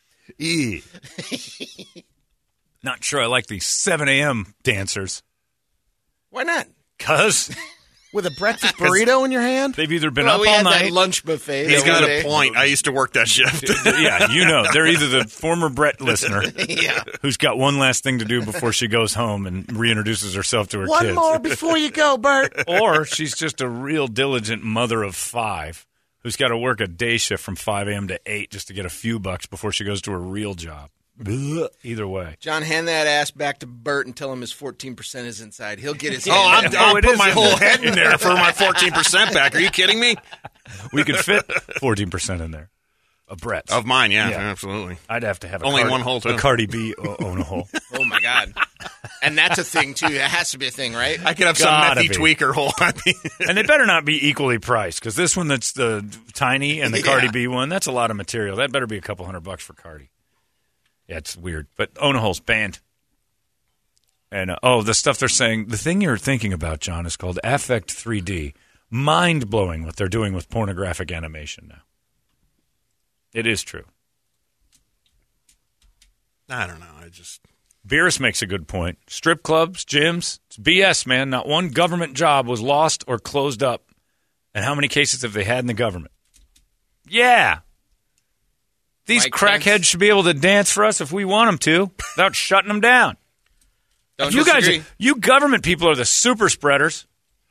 Speaker 5: Not sure I like these 7 a.m. dancers.
Speaker 6: Why not?
Speaker 5: Because
Speaker 9: With a breakfast burrito in your hand?
Speaker 5: they've either been
Speaker 6: Well,
Speaker 5: up
Speaker 6: we
Speaker 5: all
Speaker 6: had
Speaker 5: night.
Speaker 6: that lunch buffet.
Speaker 7: He's
Speaker 6: that
Speaker 7: got
Speaker 6: one
Speaker 7: a
Speaker 6: day.
Speaker 7: point. I used to work that shift.
Speaker 5: Yeah, they're either the former Brett listener
Speaker 6: Yeah.
Speaker 5: who's got one last thing to do before she goes home and reintroduces herself to her
Speaker 9: One
Speaker 5: kids.
Speaker 9: more before you go, Bert.
Speaker 5: Or she's just a real diligent mother of 5 who's got to work a day shift from 5 a.m. to 8 just to get a few bucks before she goes to her real job. Either way.
Speaker 6: John, hand that ass back to Bert and tell him his 14% is inside. He'll get his
Speaker 7: Oh,
Speaker 6: hand.
Speaker 7: I'll
Speaker 5: it
Speaker 7: put
Speaker 5: is
Speaker 7: my
Speaker 5: in
Speaker 7: whole
Speaker 5: there.
Speaker 7: head in there for my 14% back. Are you kidding me?
Speaker 5: We could fit 14% in there. A Brett's.
Speaker 7: Of mine, yeah,
Speaker 5: Yeah.
Speaker 7: absolutely.
Speaker 5: I'd have to have
Speaker 7: Only one hole, too.
Speaker 5: a Cardi B own a hole.
Speaker 6: Oh, my God. And that's a thing, too. That has to be a thing, right?
Speaker 7: I could have some
Speaker 5: Gotta
Speaker 7: methy
Speaker 5: be.
Speaker 7: tweaker hole on me.
Speaker 5: And they better not be equally priced, because this one that's the tiny and the Cardi B one, that's a lot of material. That better be a couple $100 for Cardi. Yeah, it's weird. But Onahole's banned. And, the stuff they're saying, the thing you're thinking about, John, is called Affect 3D. Mind-blowing what they're doing with pornographic animation now. It is true.
Speaker 7: I don't know.
Speaker 5: Beerus makes a good point. Strip clubs, gyms, it's BS, man. Not one government job was lost or closed up. And how many cases have they had in the government? Yeah. These
Speaker 6: Mike
Speaker 5: crackheads
Speaker 6: Pence.
Speaker 5: should be able to dance for us if we want them to, without shutting them down.
Speaker 6: Don't
Speaker 5: You
Speaker 6: disagree.
Speaker 5: guys, you government people are the super spreaders.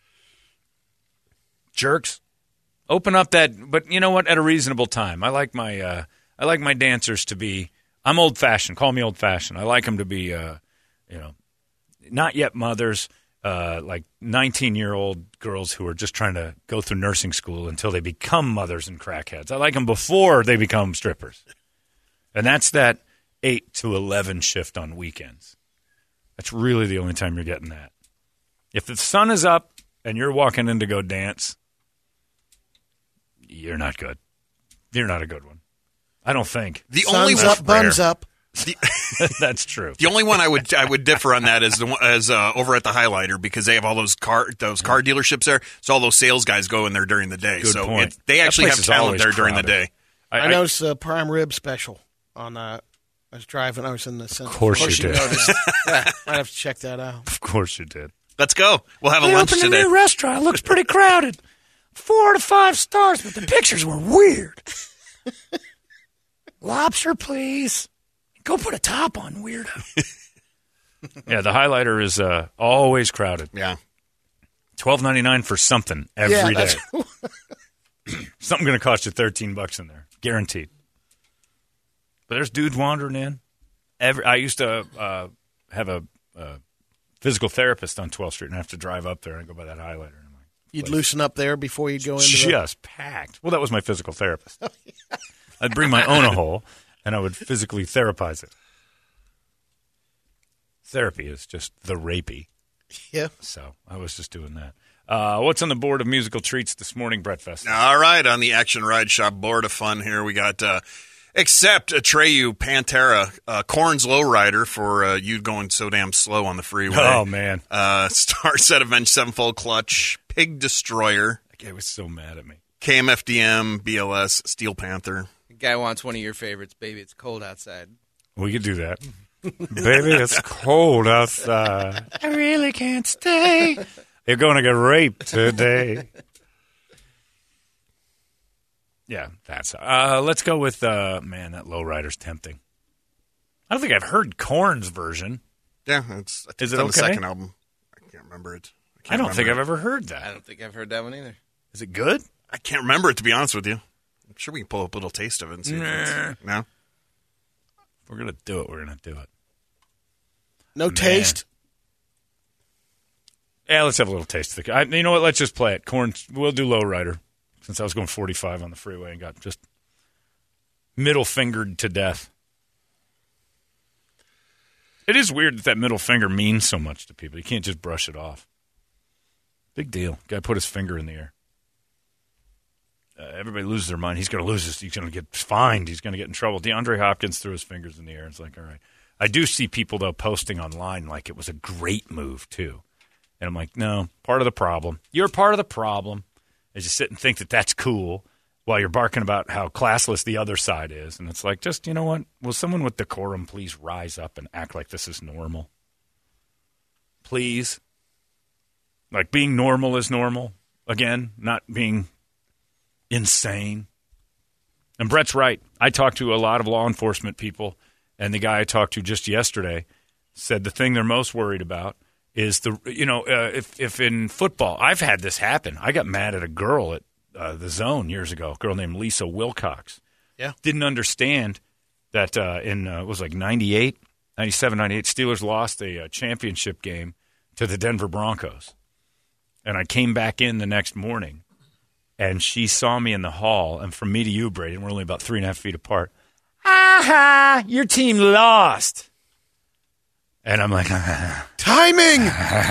Speaker 5: Jerks. Open up that, but you know what? At a reasonable time. I like my dancers to be. I'm old fashioned. Call me old fashioned. I like them to be, not yet mothers, like 19-year-old girls who are just trying to go through nursing school until they become mothers and crackheads. I like them before they become strippers, and that's that 8 to 11 shift on weekends. That's really the only time you're getting that. If the sun is up and you're walking in to go dance, you're not good. You're not a good one. I don't think.
Speaker 7: The only
Speaker 9: Sun's up, buns up.
Speaker 5: That's true.
Speaker 7: The only one I would differ on that is over at the Highlighter, because they have all those car dealerships there. So all those sales guys go in there during the day.
Speaker 5: Good
Speaker 7: so
Speaker 5: point.
Speaker 7: They
Speaker 5: That
Speaker 7: actually
Speaker 5: place
Speaker 7: have
Speaker 5: is
Speaker 7: talent
Speaker 5: always
Speaker 7: there during the
Speaker 5: crowded.
Speaker 7: day.
Speaker 9: I noticed the prime rib special on. I was driving. I was in the center.
Speaker 5: Of course you did.
Speaker 9: noticed. I'd have to check that out.
Speaker 5: Of course you did.
Speaker 7: Let's go. We'll have a
Speaker 5: They
Speaker 7: lunch
Speaker 5: opened
Speaker 7: today.
Speaker 5: a new restaurant. It looks pretty crowded. 4 to 5 stars, but the pictures were weird. Lobster, please. Go put a top on, weirdo. Yeah, the Highlighter is always crowded.
Speaker 7: Yeah.
Speaker 5: $12.99 for something every day.
Speaker 9: that's-
Speaker 5: Something going to cost you $13 in there, guaranteed. But there's dudes wandering in. I used to have a physical therapist on 12th Street, and I have to drive up there and go by that Highlighter. And I'm like,
Speaker 9: You'd loosen up there before you go into the...
Speaker 5: just packed. Well, that was my physical therapist. I'd bring my own hole, and I would physically therapize it. Therapy is just the rapey.
Speaker 9: Yeah.
Speaker 5: So I was just doing that. What's on the board of musical treats this morning, Brett Fest?
Speaker 7: All right, on the Action Ride Shop board of fun here, we got Accept Atreyu Pantera, Korn's Lowrider for you going so damn slow on the freeway.
Speaker 5: Oh, man.
Speaker 7: Star Set Avenged Sevenfold Clutch, Pig Destroyer,
Speaker 5: That guy was so mad at me.
Speaker 7: KMFDM, BLS, Steel Panther.
Speaker 6: The guy wants one of your favorites, Baby It's Cold Outside.
Speaker 5: We could do that. Baby, it's cold outside. I really can't stay. You're going to get raped today. Yeah, that's. Let's go with, man, that Lowrider's tempting. I don't think I've heard Korn's version.
Speaker 7: Yeah,
Speaker 5: Is
Speaker 7: it's
Speaker 5: it
Speaker 7: on the
Speaker 5: okay?
Speaker 7: second album. I can't remember it.
Speaker 5: I don't think I've
Speaker 7: remember
Speaker 5: ever heard
Speaker 6: I
Speaker 5: that.
Speaker 6: don't think I've heard that one either.
Speaker 5: Is it good?
Speaker 7: it. I can't remember it, to be honest with you. I'm sure we can pull up a little taste of it and see if it's... No?
Speaker 5: If we're going to do it, we're going to do it.
Speaker 9: No taste.
Speaker 5: Yeah, let's have a little taste of it. You know what? Let's just play it. Korn, we'll do Lowrider, since I was going 45 on the freeway and got just middle fingered to death. It is weird that middle finger means so much to people. You can't just brush it off. Big deal. Guy put his finger in the air. Everybody loses their mind. He's going to lose this. He's going to get fined. He's going to get in trouble. DeAndre Hopkins threw his fingers in the air. It's like, all right. I do see people, though, posting online like it was a great move, too. And I'm like, no, part of the problem. You're part of the problem is you sit and think that that's cool while you're barking about how classless the other side is. And it's like, just, you know what? Will someone with decorum please rise up and act like this is normal? Please. Like being normal is normal. Again, not being insane. And Brett's right. I talked to a lot of law enforcement people, and the guy I talked to just yesterday said the thing they're most worried about is if in football, I've had this happen. I got mad at a girl at the Zone years ago, a girl named Lisa Wilcox.
Speaker 9: Yeah.
Speaker 5: Didn't understand that it was like 98, 97, 98, Steelers lost a championship game to the Denver Broncos. And I came back in the next morning, and she saw me in the hall, and from me to you, Brady, and we're only about 3.5 feet apart. Aha! Your team lost. And I'm like,
Speaker 9: timing.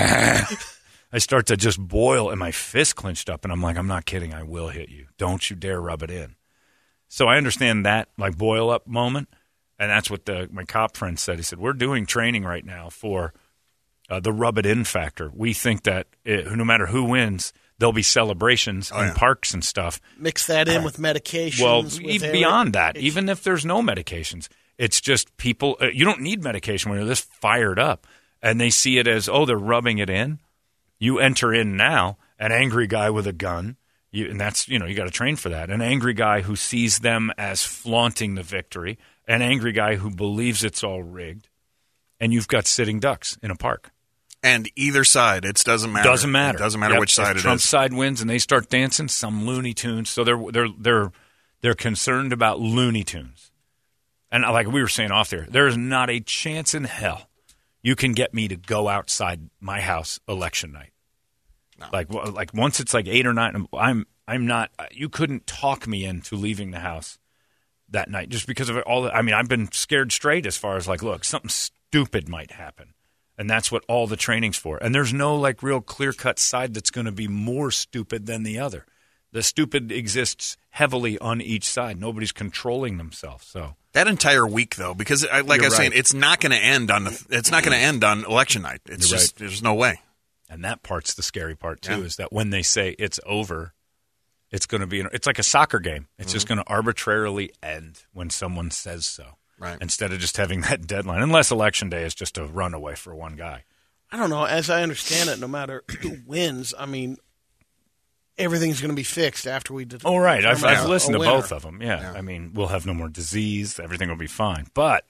Speaker 5: I start to just boil and my fist clenched up. And I'm like, I'm not kidding. I will hit you. Don't you dare rub it in. So I understand that like boil up moment. And that's what my cop friend said. He said, we're doing training right now for the rub it in factor. We think that no matter who wins, there'll be celebrations in parks and stuff.
Speaker 9: Mix that in with medications.
Speaker 5: Well, even beyond that, even if there's no medications, it's just people. You don't need medication when you're this fired up. And they see it as, they're rubbing it in. You enter in now, an angry guy with a gun. And that's, you got to train for that. An angry guy who sees them as flaunting the victory. An angry guy who believes it's all rigged. And you've got sitting ducks in a park.
Speaker 7: And either side, it doesn't matter.
Speaker 5: Doesn't matter.
Speaker 7: It doesn't matter which side it is.
Speaker 5: Trump's side wins and they start dancing, some Looney Tunes. So they're concerned about Looney Tunes. And like we were saying off there is not a chance in hell you can get me to go outside my house election night. No. Like once it's like 8 or 9, I'm not. You couldn't talk me into leaving the house that night just because of all. I've been scared straight as far as like, look, something stupid might happen. And that's what all the training's for. And there's no like real clear-cut side that's going to be more stupid than the other. The stupid exists heavily on each side. Nobody's controlling themselves. So
Speaker 7: that entire week, though, because like I was saying, it's not going to end on election night. It's just there's no way.
Speaker 5: And that part's the scary part too, is that when they say it's over, it's going to be. It's like a soccer game. It's just going to arbitrarily end when someone says so.
Speaker 7: Right.
Speaker 5: Instead of just having that deadline, unless Election Day is just a runaway for one guy.
Speaker 9: I don't know. As I understand it, no matter who wins, everything's going to be fixed after we did.
Speaker 5: Oh, right. I've listened to both of them. Yeah. We'll have no more disease. Everything will be fine. But,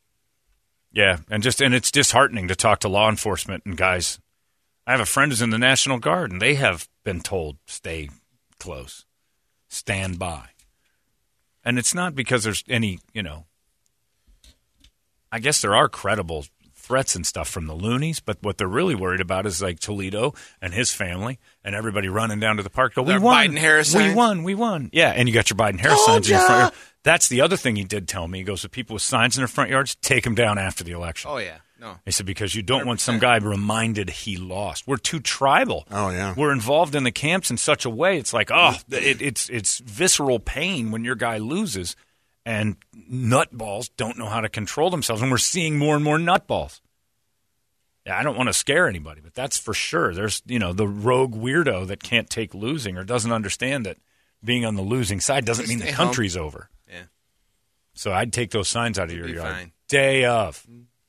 Speaker 5: yeah, and it's disheartening to talk to law enforcement and guys. I have a friend who's in the National Guard, and they have been told, stay close, stand by. And it's not because there's any, I guess there are credible threats and stuff from the loonies, but what they're really worried about is like Toledo and his family and everybody running down to the park. Go, we won.
Speaker 6: Biden-Harris
Speaker 5: we won. Yeah, and you got your Biden-Harris signs in your front yard. That's the other thing he did tell me. He goes, the people with signs in their front yards, take them down after the election.
Speaker 6: Oh, yeah. No.
Speaker 5: He said, because you don't 100%. Want some guy reminded he lost. We're too tribal.
Speaker 7: Oh, yeah.
Speaker 5: We're involved in the camps in such a way. It's like, it's visceral pain when your guy loses. And nutballs don't know how to control themselves. And we're seeing more and more nutballs. Yeah, I don't want to scare anybody, but that's for sure. There's, the rogue weirdo that can't take losing or doesn't understand that being on the losing side doesn't mean the country's over.
Speaker 6: Yeah.
Speaker 5: So I'd take those signs out of your yard.
Speaker 6: Fine.
Speaker 5: Day of.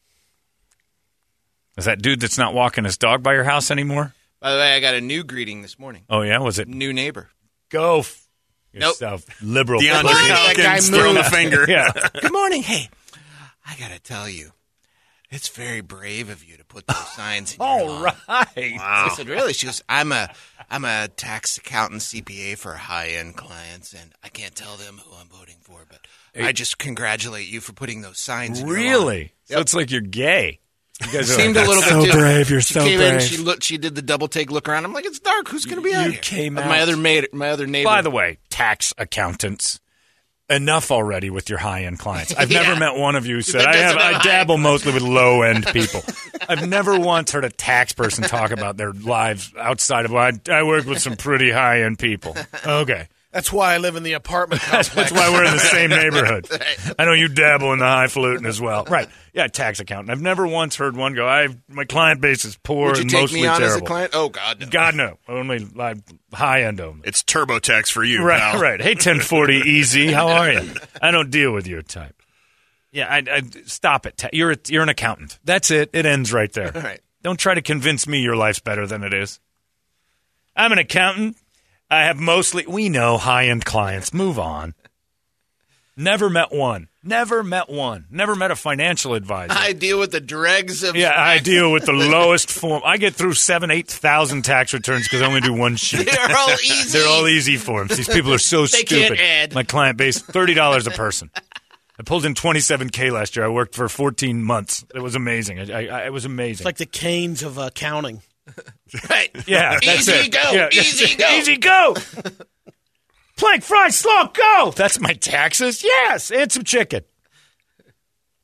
Speaker 5: Is that dude that's not walking his dog by your house anymore?
Speaker 6: By the way, I got a new greeting this morning.
Speaker 5: Oh, yeah? Was it?
Speaker 6: New neighbor.
Speaker 5: Go yourself, liberal.
Speaker 7: DeAndre Hopkins throwing the finger.
Speaker 5: Yeah.
Speaker 6: Good morning. Hey, I got to tell you, it's very brave of you to put those signs in your lawn.
Speaker 5: Right.
Speaker 6: Wow. I said, really? She goes, I'm a tax accountant CPA for high-end clients, and I can't tell them who I'm voting for, but I just congratulate you for putting those signs in your lawn.
Speaker 5: Really? So it's like you're gay. You guys
Speaker 6: seemed a little bit
Speaker 5: so
Speaker 6: too
Speaker 5: brave. You're so
Speaker 6: brave.
Speaker 5: brave.
Speaker 6: She did the double take look around. I'm like, it's dark. Who's going to be out here?
Speaker 5: You came out.
Speaker 6: My other neighbor.
Speaker 5: By the way, tax accountants, enough already with your high-end clients. I've never met one of you who said, I dabble mostly with low-end people. I've never once heard a tax person talk about their lives outside of, I work with some pretty high-end people. Okay.
Speaker 9: That's why I live in the apartment complex.
Speaker 5: That's why we're in the same neighborhood. I know you dabble in the highfalutin as well. Right. Yeah, tax accountant. I've never once heard one go, my client base is poor and mostly terrible. Would you take me on as a client?
Speaker 6: Oh, God, no.
Speaker 5: God, no. Only high-end only.
Speaker 7: It's TurboTax for you,
Speaker 5: right,
Speaker 7: pal.
Speaker 5: Right. Hey, 1040 Easy, how are you? I don't deal with your type. Yeah, I stop it. You're an accountant. That's it. It ends right there.
Speaker 6: Right.
Speaker 5: Don't try to convince me your life's better than it is. I'm an accountant. I have we know high-end clients. Move on. Never met one. Never met a financial advisor.
Speaker 6: I deal with the dregs of...
Speaker 5: Yeah, I deal with the lowest form. I get through 8,000 tax returns because I only do one sheet.
Speaker 6: They're all easy.
Speaker 5: They're all easy forms. These people are so stupid.
Speaker 6: Can't add.
Speaker 5: My client base, $30 a person. I pulled in $27K last year. I worked for 14 months. It was amazing. It was amazing.
Speaker 9: It's like the Canes of accounting.
Speaker 6: Right.
Speaker 5: Yeah. That's
Speaker 6: easy
Speaker 5: it.
Speaker 6: go.
Speaker 5: Yeah,
Speaker 6: easy go.
Speaker 5: Easy go. Plank, fry, slaw, go. That's my taxes. Yes. And some chicken.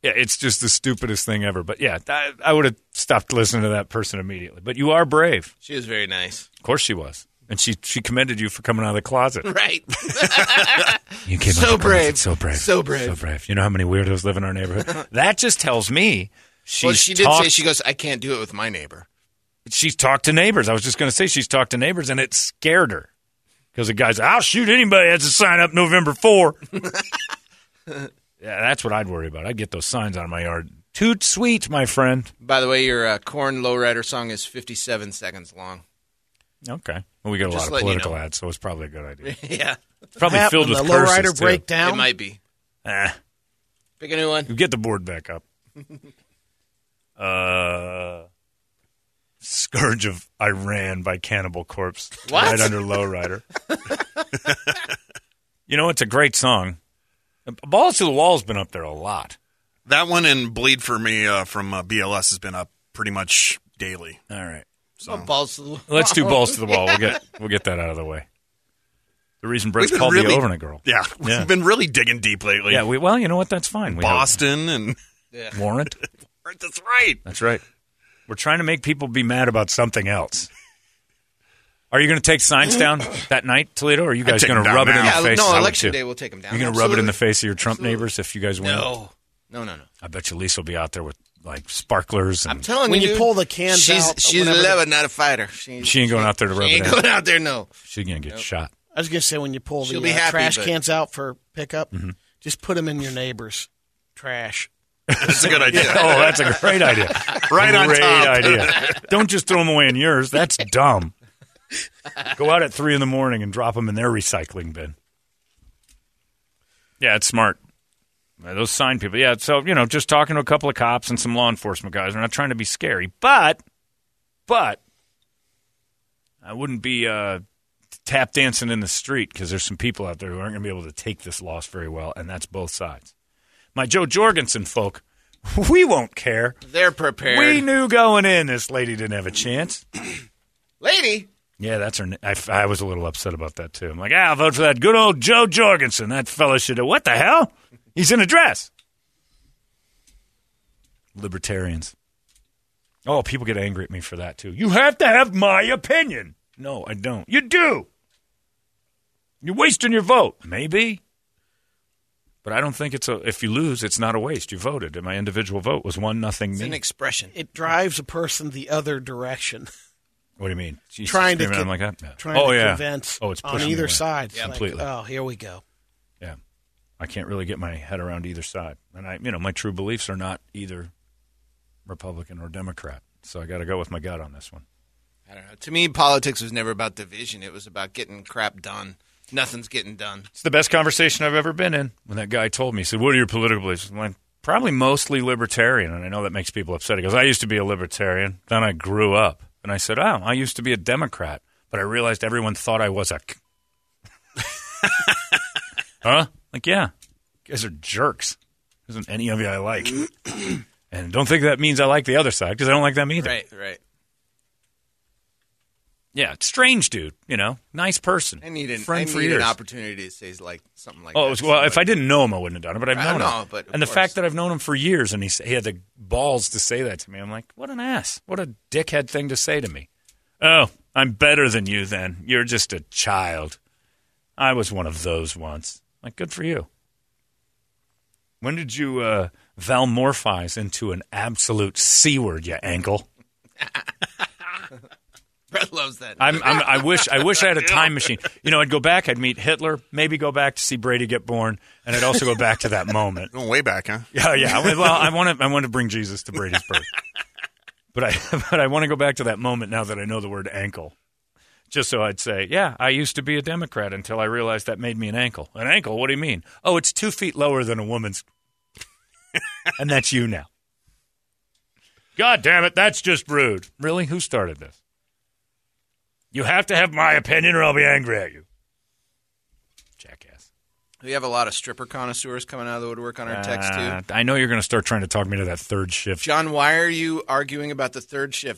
Speaker 5: Yeah, it's just the stupidest thing ever. But yeah, I would have stopped listening to that person immediately. But you are brave.
Speaker 6: She was very nice.
Speaker 5: Of course she was. And she commended you for coming out of the closet.
Speaker 6: Right.
Speaker 5: You came
Speaker 6: So
Speaker 5: out of the
Speaker 6: brave.
Speaker 5: closet. So brave.
Speaker 6: So brave.
Speaker 5: So brave. You know how many weirdos live in our neighborhood? That just tells me
Speaker 6: She did say, she goes, I can't do it with my neighbor.
Speaker 5: She's talked to neighbors. I was just going to say she's talked to neighbors, and it scared her. Because the guy's, I'll shoot anybody that has to sign up November 4. Yeah, that's what I'd worry about. I'd get those signs out of my yard. Toot sweet, my friend.
Speaker 6: By the way, your Korn Lowrider song is 57 seconds long.
Speaker 5: Okay. Well, we got a
Speaker 6: Just
Speaker 5: lot of
Speaker 6: letting you
Speaker 5: political
Speaker 6: know.
Speaker 5: ads, so it's probably a good idea.
Speaker 6: Yeah.
Speaker 5: It's probably filled with
Speaker 9: the
Speaker 5: curses,
Speaker 9: lowrider
Speaker 5: too.
Speaker 9: breakdown.
Speaker 6: It might be.
Speaker 5: Eh.
Speaker 6: Pick a new one.
Speaker 5: Get the board back up. Scourge of Iran by Cannibal Corpse.
Speaker 6: What?
Speaker 5: Right under Lowrider. You know, it's a great song. Balls to the Wall's been up there a lot.
Speaker 7: That one and Bleed for Me from BLS has been up pretty much daily.
Speaker 5: All right.
Speaker 6: So. Balls to the wall.
Speaker 5: Let's do Balls to the Wall. We'll get that out of the way. The reason Brett's
Speaker 7: We've been
Speaker 5: called
Speaker 7: really-
Speaker 5: the Overnight Girl.
Speaker 7: Yeah, we've been really digging deep lately.
Speaker 5: Yeah, well, you know what? That's fine. We have
Speaker 7: Boston and
Speaker 5: Warrant.
Speaker 7: That's right.
Speaker 5: That's right. We're trying to make people be mad about something else. Are you going to take signs down that night, Toledo, or are you guys
Speaker 7: take
Speaker 5: going to
Speaker 7: them
Speaker 5: rub it
Speaker 7: down
Speaker 5: in
Speaker 7: now.
Speaker 5: the face?
Speaker 6: No,
Speaker 5: I would
Speaker 6: election
Speaker 5: too.
Speaker 6: day we'll take them down.
Speaker 5: You're going to rub it in
Speaker 6: Absolutely.
Speaker 5: the face of your Trump neighbors if you guys win?
Speaker 6: No. I
Speaker 5: I bet you Lisa will be out there with, like, sparklers. And
Speaker 6: I'm telling
Speaker 9: When
Speaker 6: you,
Speaker 9: you
Speaker 6: dude,
Speaker 9: pull the cans
Speaker 6: she's,
Speaker 9: out,
Speaker 6: She's
Speaker 9: whatever
Speaker 6: 11, not a fighter.
Speaker 5: she ain't going out there to rub
Speaker 6: She
Speaker 5: it
Speaker 6: ain't
Speaker 5: in.
Speaker 6: going out there, no.
Speaker 5: She's going to get shot.
Speaker 9: I was going to say, when you pull
Speaker 6: She'll
Speaker 9: the
Speaker 6: be happy,
Speaker 9: trash
Speaker 6: but-
Speaker 9: cans out for pickup, just put them in your neighbor's trash.
Speaker 7: That's a good idea.
Speaker 5: Oh, that's a great idea.
Speaker 7: Right on
Speaker 5: Great
Speaker 7: top.
Speaker 5: idea. Don't just throw them away in yours. That's dumb. Go out at 3 a.m. and drop them in their recycling bin. Yeah, it's smart. Those sign people. Yeah, so, just talking to a couple of cops and some law enforcement guys. We're not trying to be scary, but I wouldn't be tap dancing in the street because there's some people out there who aren't going to be able to take this loss very well, and that's both sides. My Joe Jorgensen folk, we won't care.
Speaker 6: They're prepared.
Speaker 5: We knew going in this lady didn't have a chance.
Speaker 6: Lady?
Speaker 5: Yeah, that's her. I was a little upset about that, too. I'm like, I'll vote for that good old Joe Jorgensen. That fella should have. What the hell? He's in a dress. Libertarians. Oh, people get angry at me for that, too. You have to have my opinion. No, I don't. You do. You're wasting your vote. Maybe. But I don't think if you lose, it's not a waste. You voted, and my individual vote was 1-0
Speaker 6: It's
Speaker 5: me.
Speaker 6: an expression.
Speaker 9: It drives a person the other direction.
Speaker 5: What do you mean? Jesus,
Speaker 9: Trying to
Speaker 5: screaming at him like that? Yeah.
Speaker 9: Trying
Speaker 5: Oh,
Speaker 9: to
Speaker 5: yeah.
Speaker 9: convince
Speaker 5: Oh, it's
Speaker 9: on
Speaker 5: pushing me
Speaker 9: either
Speaker 5: away.
Speaker 9: side. It's
Speaker 5: Yeah,
Speaker 9: like,
Speaker 5: completely.
Speaker 9: oh, here we go.
Speaker 5: Yeah. I can't really get my head around either side. And my true beliefs are not either Republican or Democrat. So I got to go with my gut on this one.
Speaker 6: I don't know. To me, politics was never about division. It was about getting crap done. Nothing's getting done.
Speaker 5: It's the best conversation I've ever been in. When that guy told me, he said, what are your political beliefs? I'm like, probably mostly libertarian. And I know that makes people upset. He goes, I used to be a libertarian. Then I grew up. And I said, oh, I used to be a Democrat. But I realized everyone thought I was a... Huh? Like, yeah. You guys are jerks. Isn't any of you I like. And don't think that means I like the other side, because I don't like them either.
Speaker 6: Right.
Speaker 5: Yeah, strange dude, nice person.
Speaker 6: I need
Speaker 5: Friend for
Speaker 6: an
Speaker 5: years.
Speaker 6: opportunity to say something like
Speaker 5: Oh,
Speaker 6: that.
Speaker 5: well, if I didn't know him, I wouldn't have done it, but I've
Speaker 6: I
Speaker 5: known
Speaker 6: know,
Speaker 5: him.
Speaker 6: but of
Speaker 5: and the
Speaker 6: course.
Speaker 5: fact that I've known him for years, and he had the balls to say that to me, I'm like, what an ass. What a dickhead thing to say to me. Oh, I'm better than you then. You're just a child. I was one of those once. Like, good for you. When did you valmorphize into an absolute C word, you ankle?
Speaker 6: Brett loves that.
Speaker 5: I wish I had a time machine. I'd go back, I'd meet Hitler, maybe go back to see Brady get born, and I'd also go back to that moment.
Speaker 7: Going way back, huh?
Speaker 5: Yeah. Well, I want to bring Jesus to Brady's birth, but I want to go back to that moment now that I know the word ankle, just so I'd say, yeah, I used to be a Democrat until I realized that made me an ankle. An ankle? What do you mean? Oh, it's 2 feet lower than a woman's, and that's you now. God damn it, that's just rude. Really? Who started this? You have to have my opinion or I'll be angry at you. Jackass.
Speaker 6: We have a lot of stripper connoisseurs coming out of the woodwork on our text, too.
Speaker 5: I know you're going to start trying to talk me to that third shift.
Speaker 6: John, why are you arguing about the third shift?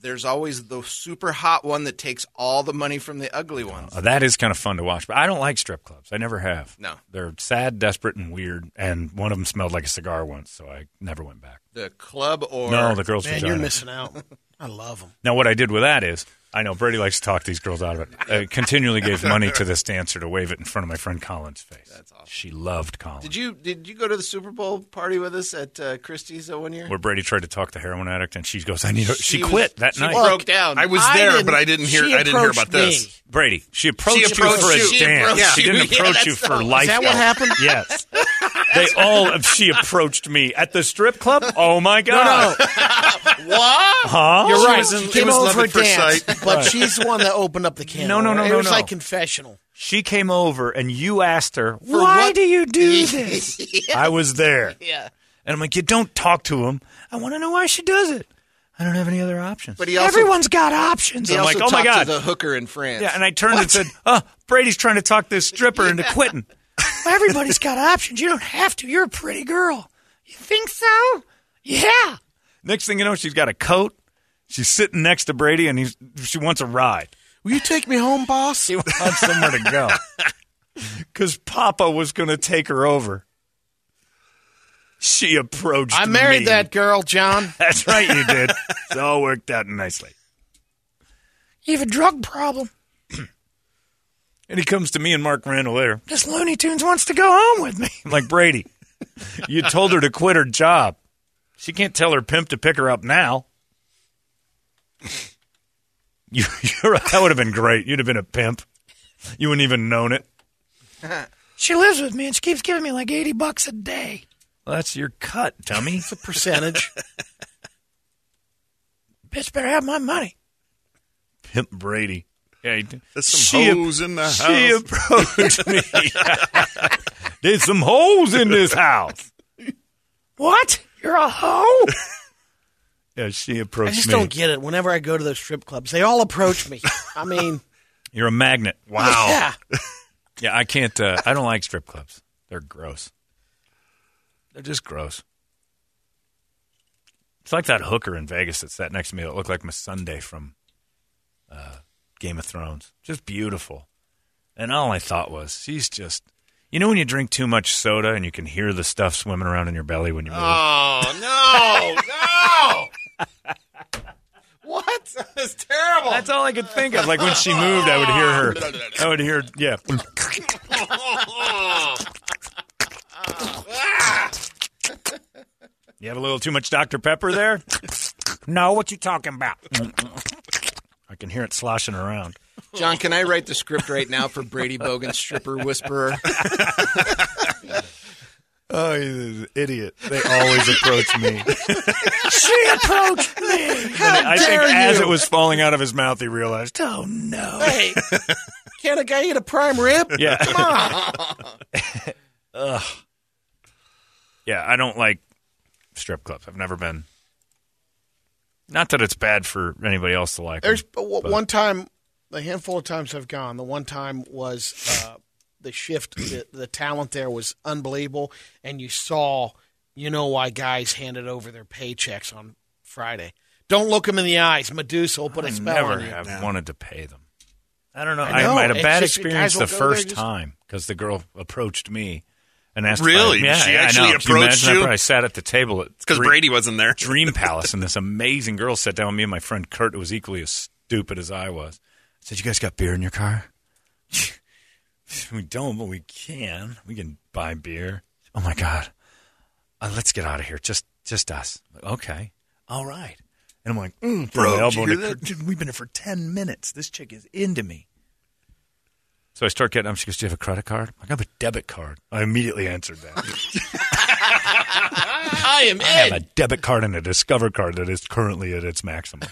Speaker 6: there's always the super hot one that takes all the money from the ugly ones.
Speaker 5: That is kind of fun to watch. But I don't like strip clubs. I never have.
Speaker 6: No.
Speaker 5: They're sad, desperate, and weird. And one of them smelled like a cigar once, so I never went back.
Speaker 6: The club or...
Speaker 5: No, the girl's
Speaker 9: Man,
Speaker 5: vagina.
Speaker 9: you're missing out. I love them.
Speaker 5: Now, what I did with that is, I know Brady likes to talk these girls out of it. I continually gave money to this dancer to wave it in front of my friend Colin's face.
Speaker 6: That's awesome.
Speaker 5: She loved Colin.
Speaker 6: Did you go to the Super Bowl party with us at Christie's one year?
Speaker 5: Where Brady tried to talk the heroin addict, and she goes, "I need her." She
Speaker 6: was-
Speaker 5: quit that
Speaker 6: she
Speaker 5: night.
Speaker 6: broke down.
Speaker 7: I was there, but I didn't hear.
Speaker 9: She
Speaker 7: I didn't hear about
Speaker 9: approached
Speaker 7: this.
Speaker 5: Brady, she approached you
Speaker 6: approached
Speaker 5: for a
Speaker 6: you. She
Speaker 5: dance.
Speaker 6: approached
Speaker 5: She didn't
Speaker 6: you. Yeah,
Speaker 5: approach you
Speaker 6: that's
Speaker 5: for
Speaker 6: the-
Speaker 5: life.
Speaker 9: Is that what happened?
Speaker 5: Yes. She approached me at the strip club. Oh my god!
Speaker 6: What?
Speaker 5: Huh?
Speaker 9: You're right.
Speaker 7: was-
Speaker 9: She
Speaker 7: it
Speaker 9: came
Speaker 7: was
Speaker 9: over
Speaker 7: love
Speaker 9: for a
Speaker 7: at first
Speaker 9: dance,
Speaker 7: sight.
Speaker 9: but she's the one that opened up the can.
Speaker 5: No.
Speaker 9: It was
Speaker 5: no.
Speaker 9: like confessional.
Speaker 5: She came over and you asked her, "Why do you do this?" I was there.
Speaker 6: Yeah.
Speaker 5: And I'm like, "You don't talk to him. I want to know why she does it. I don't have any other options."
Speaker 6: But he also-
Speaker 5: everyone's got options.
Speaker 6: He
Speaker 5: I'm
Speaker 6: also
Speaker 5: like, "Oh my
Speaker 6: talked
Speaker 5: god!"
Speaker 6: to the hooker in France.
Speaker 5: Yeah, and I turned and said, "Oh, Brady's trying to talk this stripper into quitting." Well, everybody's got options. You don't have to. You're a pretty girl. You think so? Yeah. Next thing you know, she's got a coat. She's sitting next to Brady, and she wants a ride.
Speaker 9: Will you take me home, boss?
Speaker 5: She wants somewhere to go. Because Papa was going to take her over. She approached me.
Speaker 9: I married that girl, John.
Speaker 5: That's right, you did. It all worked out nicely. You have a drug problem. And he comes to me and Mark Randall later. This Looney Tunes wants to go home with me. I'm like, Brady, you told her to quit her job. She can't tell her pimp to pick her up now. That would have been great. You'd have been a pimp. You wouldn't even known it. She lives with me and she keeps giving me like $80 a day. Well, that's your cut, dummy.
Speaker 9: It's a percentage.
Speaker 5: Bitch better have my money. Pimp Brady. Yeah,
Speaker 7: There's some hoes in the house.
Speaker 5: She approached me. There's some hoes in this house. What? You're a hoe? Yeah, she approached me.
Speaker 9: I just don't get it. Whenever I go to those strip clubs, they all approach me. I mean,
Speaker 5: you're a magnet.
Speaker 7: Wow.
Speaker 9: Yeah.
Speaker 5: Yeah, I can't. I don't like strip clubs. They're gross. They're just gross. It's like that hooker in Vegas that sat next to me that looked like Miss Sunday from Game of Thrones. Just beautiful. And all I thought was, she's just... You know when you drink too much soda and you can hear the stuff swimming around in your belly when you move?
Speaker 6: Oh, no! What? That's terrible.
Speaker 5: That's all I could think of. Like when she moved, I would hear her. I would hear, yeah. You have a little too much Dr. Pepper there? No, what you talking about? I can hear it sloshing around.
Speaker 6: John, can I write the script right now for Brady Bogan, stripper whisperer?
Speaker 5: Oh, he's an idiot. They always approach me. She approached me. I think as it was falling out of his mouth, he realized, oh, no.
Speaker 9: Hey, can't a guy eat a prime rib?
Speaker 5: Yeah.
Speaker 9: Come on.
Speaker 5: Ugh. Yeah, I don't like strip clubs. I've never been. Not that it's bad for anybody else to like
Speaker 9: There's
Speaker 5: them,
Speaker 9: one time, a handful of times I've gone. The one time was the shift, the talent there was unbelievable, and you saw, you know why guys handed over their paychecks on Friday. Don't look them in the eyes. Medusa will put a spell on you.
Speaker 5: I never have wanted to pay them. I don't know.
Speaker 9: I know.
Speaker 5: I had a
Speaker 9: It's
Speaker 5: bad
Speaker 9: just-
Speaker 5: experience
Speaker 9: guys will
Speaker 5: the
Speaker 9: go there
Speaker 5: first
Speaker 9: just-
Speaker 5: time because the girl approached me and asked.
Speaker 7: Really?
Speaker 5: Yeah,
Speaker 7: She
Speaker 5: yeah,
Speaker 7: actually
Speaker 5: I know. Can you
Speaker 7: approached
Speaker 5: imagine
Speaker 7: you?
Speaker 5: that? I sat at the table at
Speaker 7: Because Brady wasn't there.
Speaker 5: Dream Palace, and this amazing girl sat down with me and my friend Kurt, who was equally as stupid as I was. I said, "You guys got beer in your car?" We don't, but we can. We can buy beer. Oh my God! Let's get out of here. Just us. Okay. All right. And I'm like,
Speaker 7: bro,
Speaker 5: elbow
Speaker 7: did you
Speaker 5: into
Speaker 7: hear
Speaker 5: Kurt. Dude, we've been here for 10 minutes. This chick is into me. So I start getting up. She goes, "Do you have a credit card?" I'm like, "I have a debit card." I immediately answered that.
Speaker 9: I am
Speaker 5: I have a debit card and a Discover card that is currently at its maximum.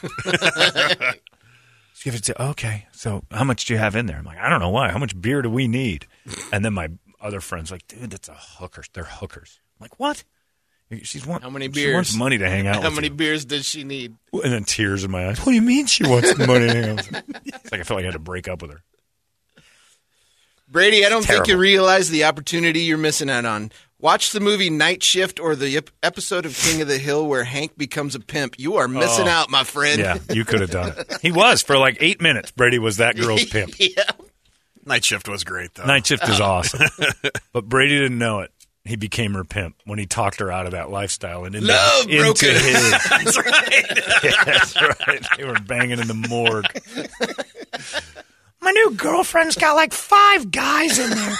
Speaker 5: She goes, "Okay, so how much do you have in there?" I'm like, "I don't know why. How much beer do we need?" And then my other friend's like, "Dude, that's a hooker. They're hookers." I'm like, "What?"
Speaker 6: How many
Speaker 5: She
Speaker 6: beers?
Speaker 5: wants money to hang out
Speaker 6: How
Speaker 5: with
Speaker 6: many
Speaker 5: you.
Speaker 6: beers does she need?
Speaker 5: And then tears in my eyes. What do you mean she wants money to hang out with you? It's like I felt like I had to break up with her.
Speaker 6: Brady, I don't think you
Speaker 5: terrible.
Speaker 6: realize the opportunity you're missing out on. Watch the movie Night Shift or the episode of King of the Hill where Hank becomes a pimp. You are missing out, my friend.
Speaker 5: Yeah, you could have done it. He was for like 8 minutes. Brady was that girl's pimp.
Speaker 6: Yeah.
Speaker 7: Night Shift was great, though.
Speaker 5: Night Shift is awesome. But Brady didn't know it. He became her pimp when he talked her out of that lifestyle and into his.
Speaker 7: That's right.
Speaker 5: Yeah, that's right. They were banging in the morgue.
Speaker 8: My new girlfriend's got like 5 guys in there.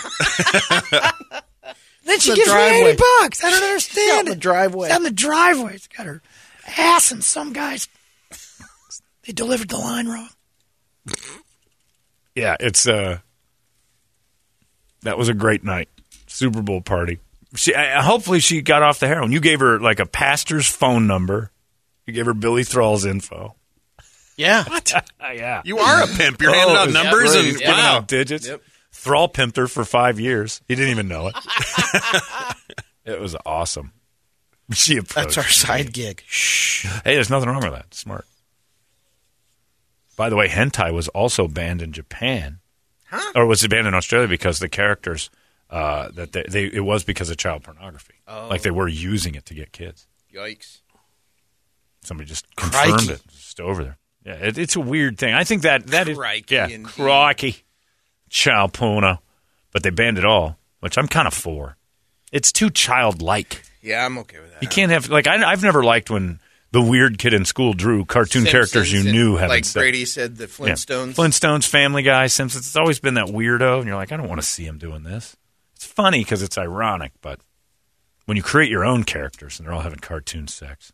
Speaker 8: Then she gives me $80. I don't understand.
Speaker 9: On the driveway.
Speaker 8: It's on the driveway. It's got her ass and some guys. They delivered the line wrong.
Speaker 5: Yeah, it's that was a great night. Super Bowl party. Hopefully she got off the heroin. You gave her like a pastor's phone number. You gave her Billy Thrall's info.
Speaker 9: Yeah.
Speaker 7: What?
Speaker 5: Yeah.
Speaker 7: You are a pimp. You're handing out numbers and
Speaker 5: giving out digits. Yep. Thrall pimped her for 5 years. He didn't even know it. It was awesome. She approached.
Speaker 9: That's our side gig.
Speaker 5: Shh. Hey, there's nothing wrong with that. Smart. By the way, hentai was also banned in Japan.
Speaker 6: Huh?
Speaker 5: Or was it banned in Australia because the characters it was because of child pornography.
Speaker 6: Oh.
Speaker 5: Like they were using it to get kids.
Speaker 6: Yikes.
Speaker 5: Somebody just confirmed it. Just over there. Yeah, it's a weird thing. I think that is crikey. Child porno. But they banned it all, which I'm kind of for. It's too childlike.
Speaker 6: Yeah, I'm okay with that.
Speaker 5: You can't have I've never liked when the weird kid in school drew cartoon characters you knew having
Speaker 6: like
Speaker 5: sex.
Speaker 6: Brady said, the Flintstones.
Speaker 5: Yeah. Flintstones, Family Guy, Simpsons. It's always been that weirdo, and you're like, I don't want to see him doing this. It's funny because it's ironic, but when you create your own characters and they're all having cartoon sex.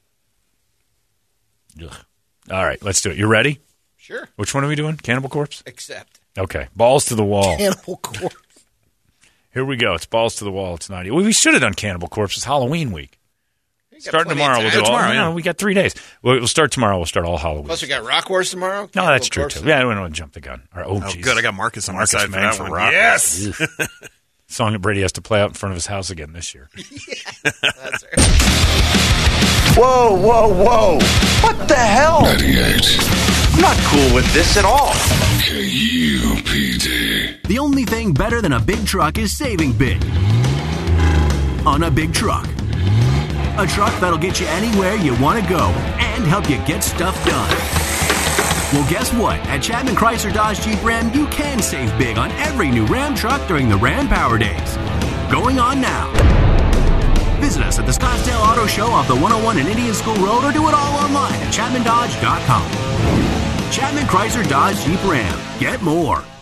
Speaker 5: Ugh. All right, let's do it. You ready?
Speaker 6: Sure.
Speaker 5: Which one are we doing? Cannibal Corpse?
Speaker 6: Accept.
Speaker 5: Okay, balls to the wall.
Speaker 9: Cannibal Corpse.
Speaker 5: Here we go. It's balls to the wall. It's 90. We should have done Cannibal Corpse. It's Halloween week. Starting tomorrow, we'll do all.
Speaker 7: Tomorrow,
Speaker 5: no, we got 3 days. We'll start tomorrow. We'll start all Halloween.
Speaker 6: Plus, we got Rock Wars tomorrow.
Speaker 5: No,
Speaker 6: Cannibal
Speaker 5: that's true
Speaker 6: Corpse.
Speaker 5: too. Yeah, I don't want to jump the gun. Oh,
Speaker 7: good. I got Marcus on my side for
Speaker 5: Mang
Speaker 7: that
Speaker 5: for
Speaker 7: one.
Speaker 5: Rock
Speaker 7: Yes.
Speaker 5: Wars. Song that Brady has to play out in front of his house again this year.
Speaker 6: That's right.
Speaker 10: Whoa, whoa, whoa. What the hell?
Speaker 3: 98
Speaker 10: I'm not cool with this at all.
Speaker 3: KUPD.
Speaker 2: The only thing better than a big truck is saving big on a big truck. A truck that'll get you anywhere you want to go and help you get stuff done. Well, guess what? At Chapman Chrysler Dodge Jeep Ram, you can save big on every new Ram truck during the Ram Power Days. Going on now. Visit us at the Scottsdale Auto Show off the 101 and Indian School Road, or do it all online at ChapmanDodge.com. Chapman Chrysler Dodge Jeep Ram. Get more.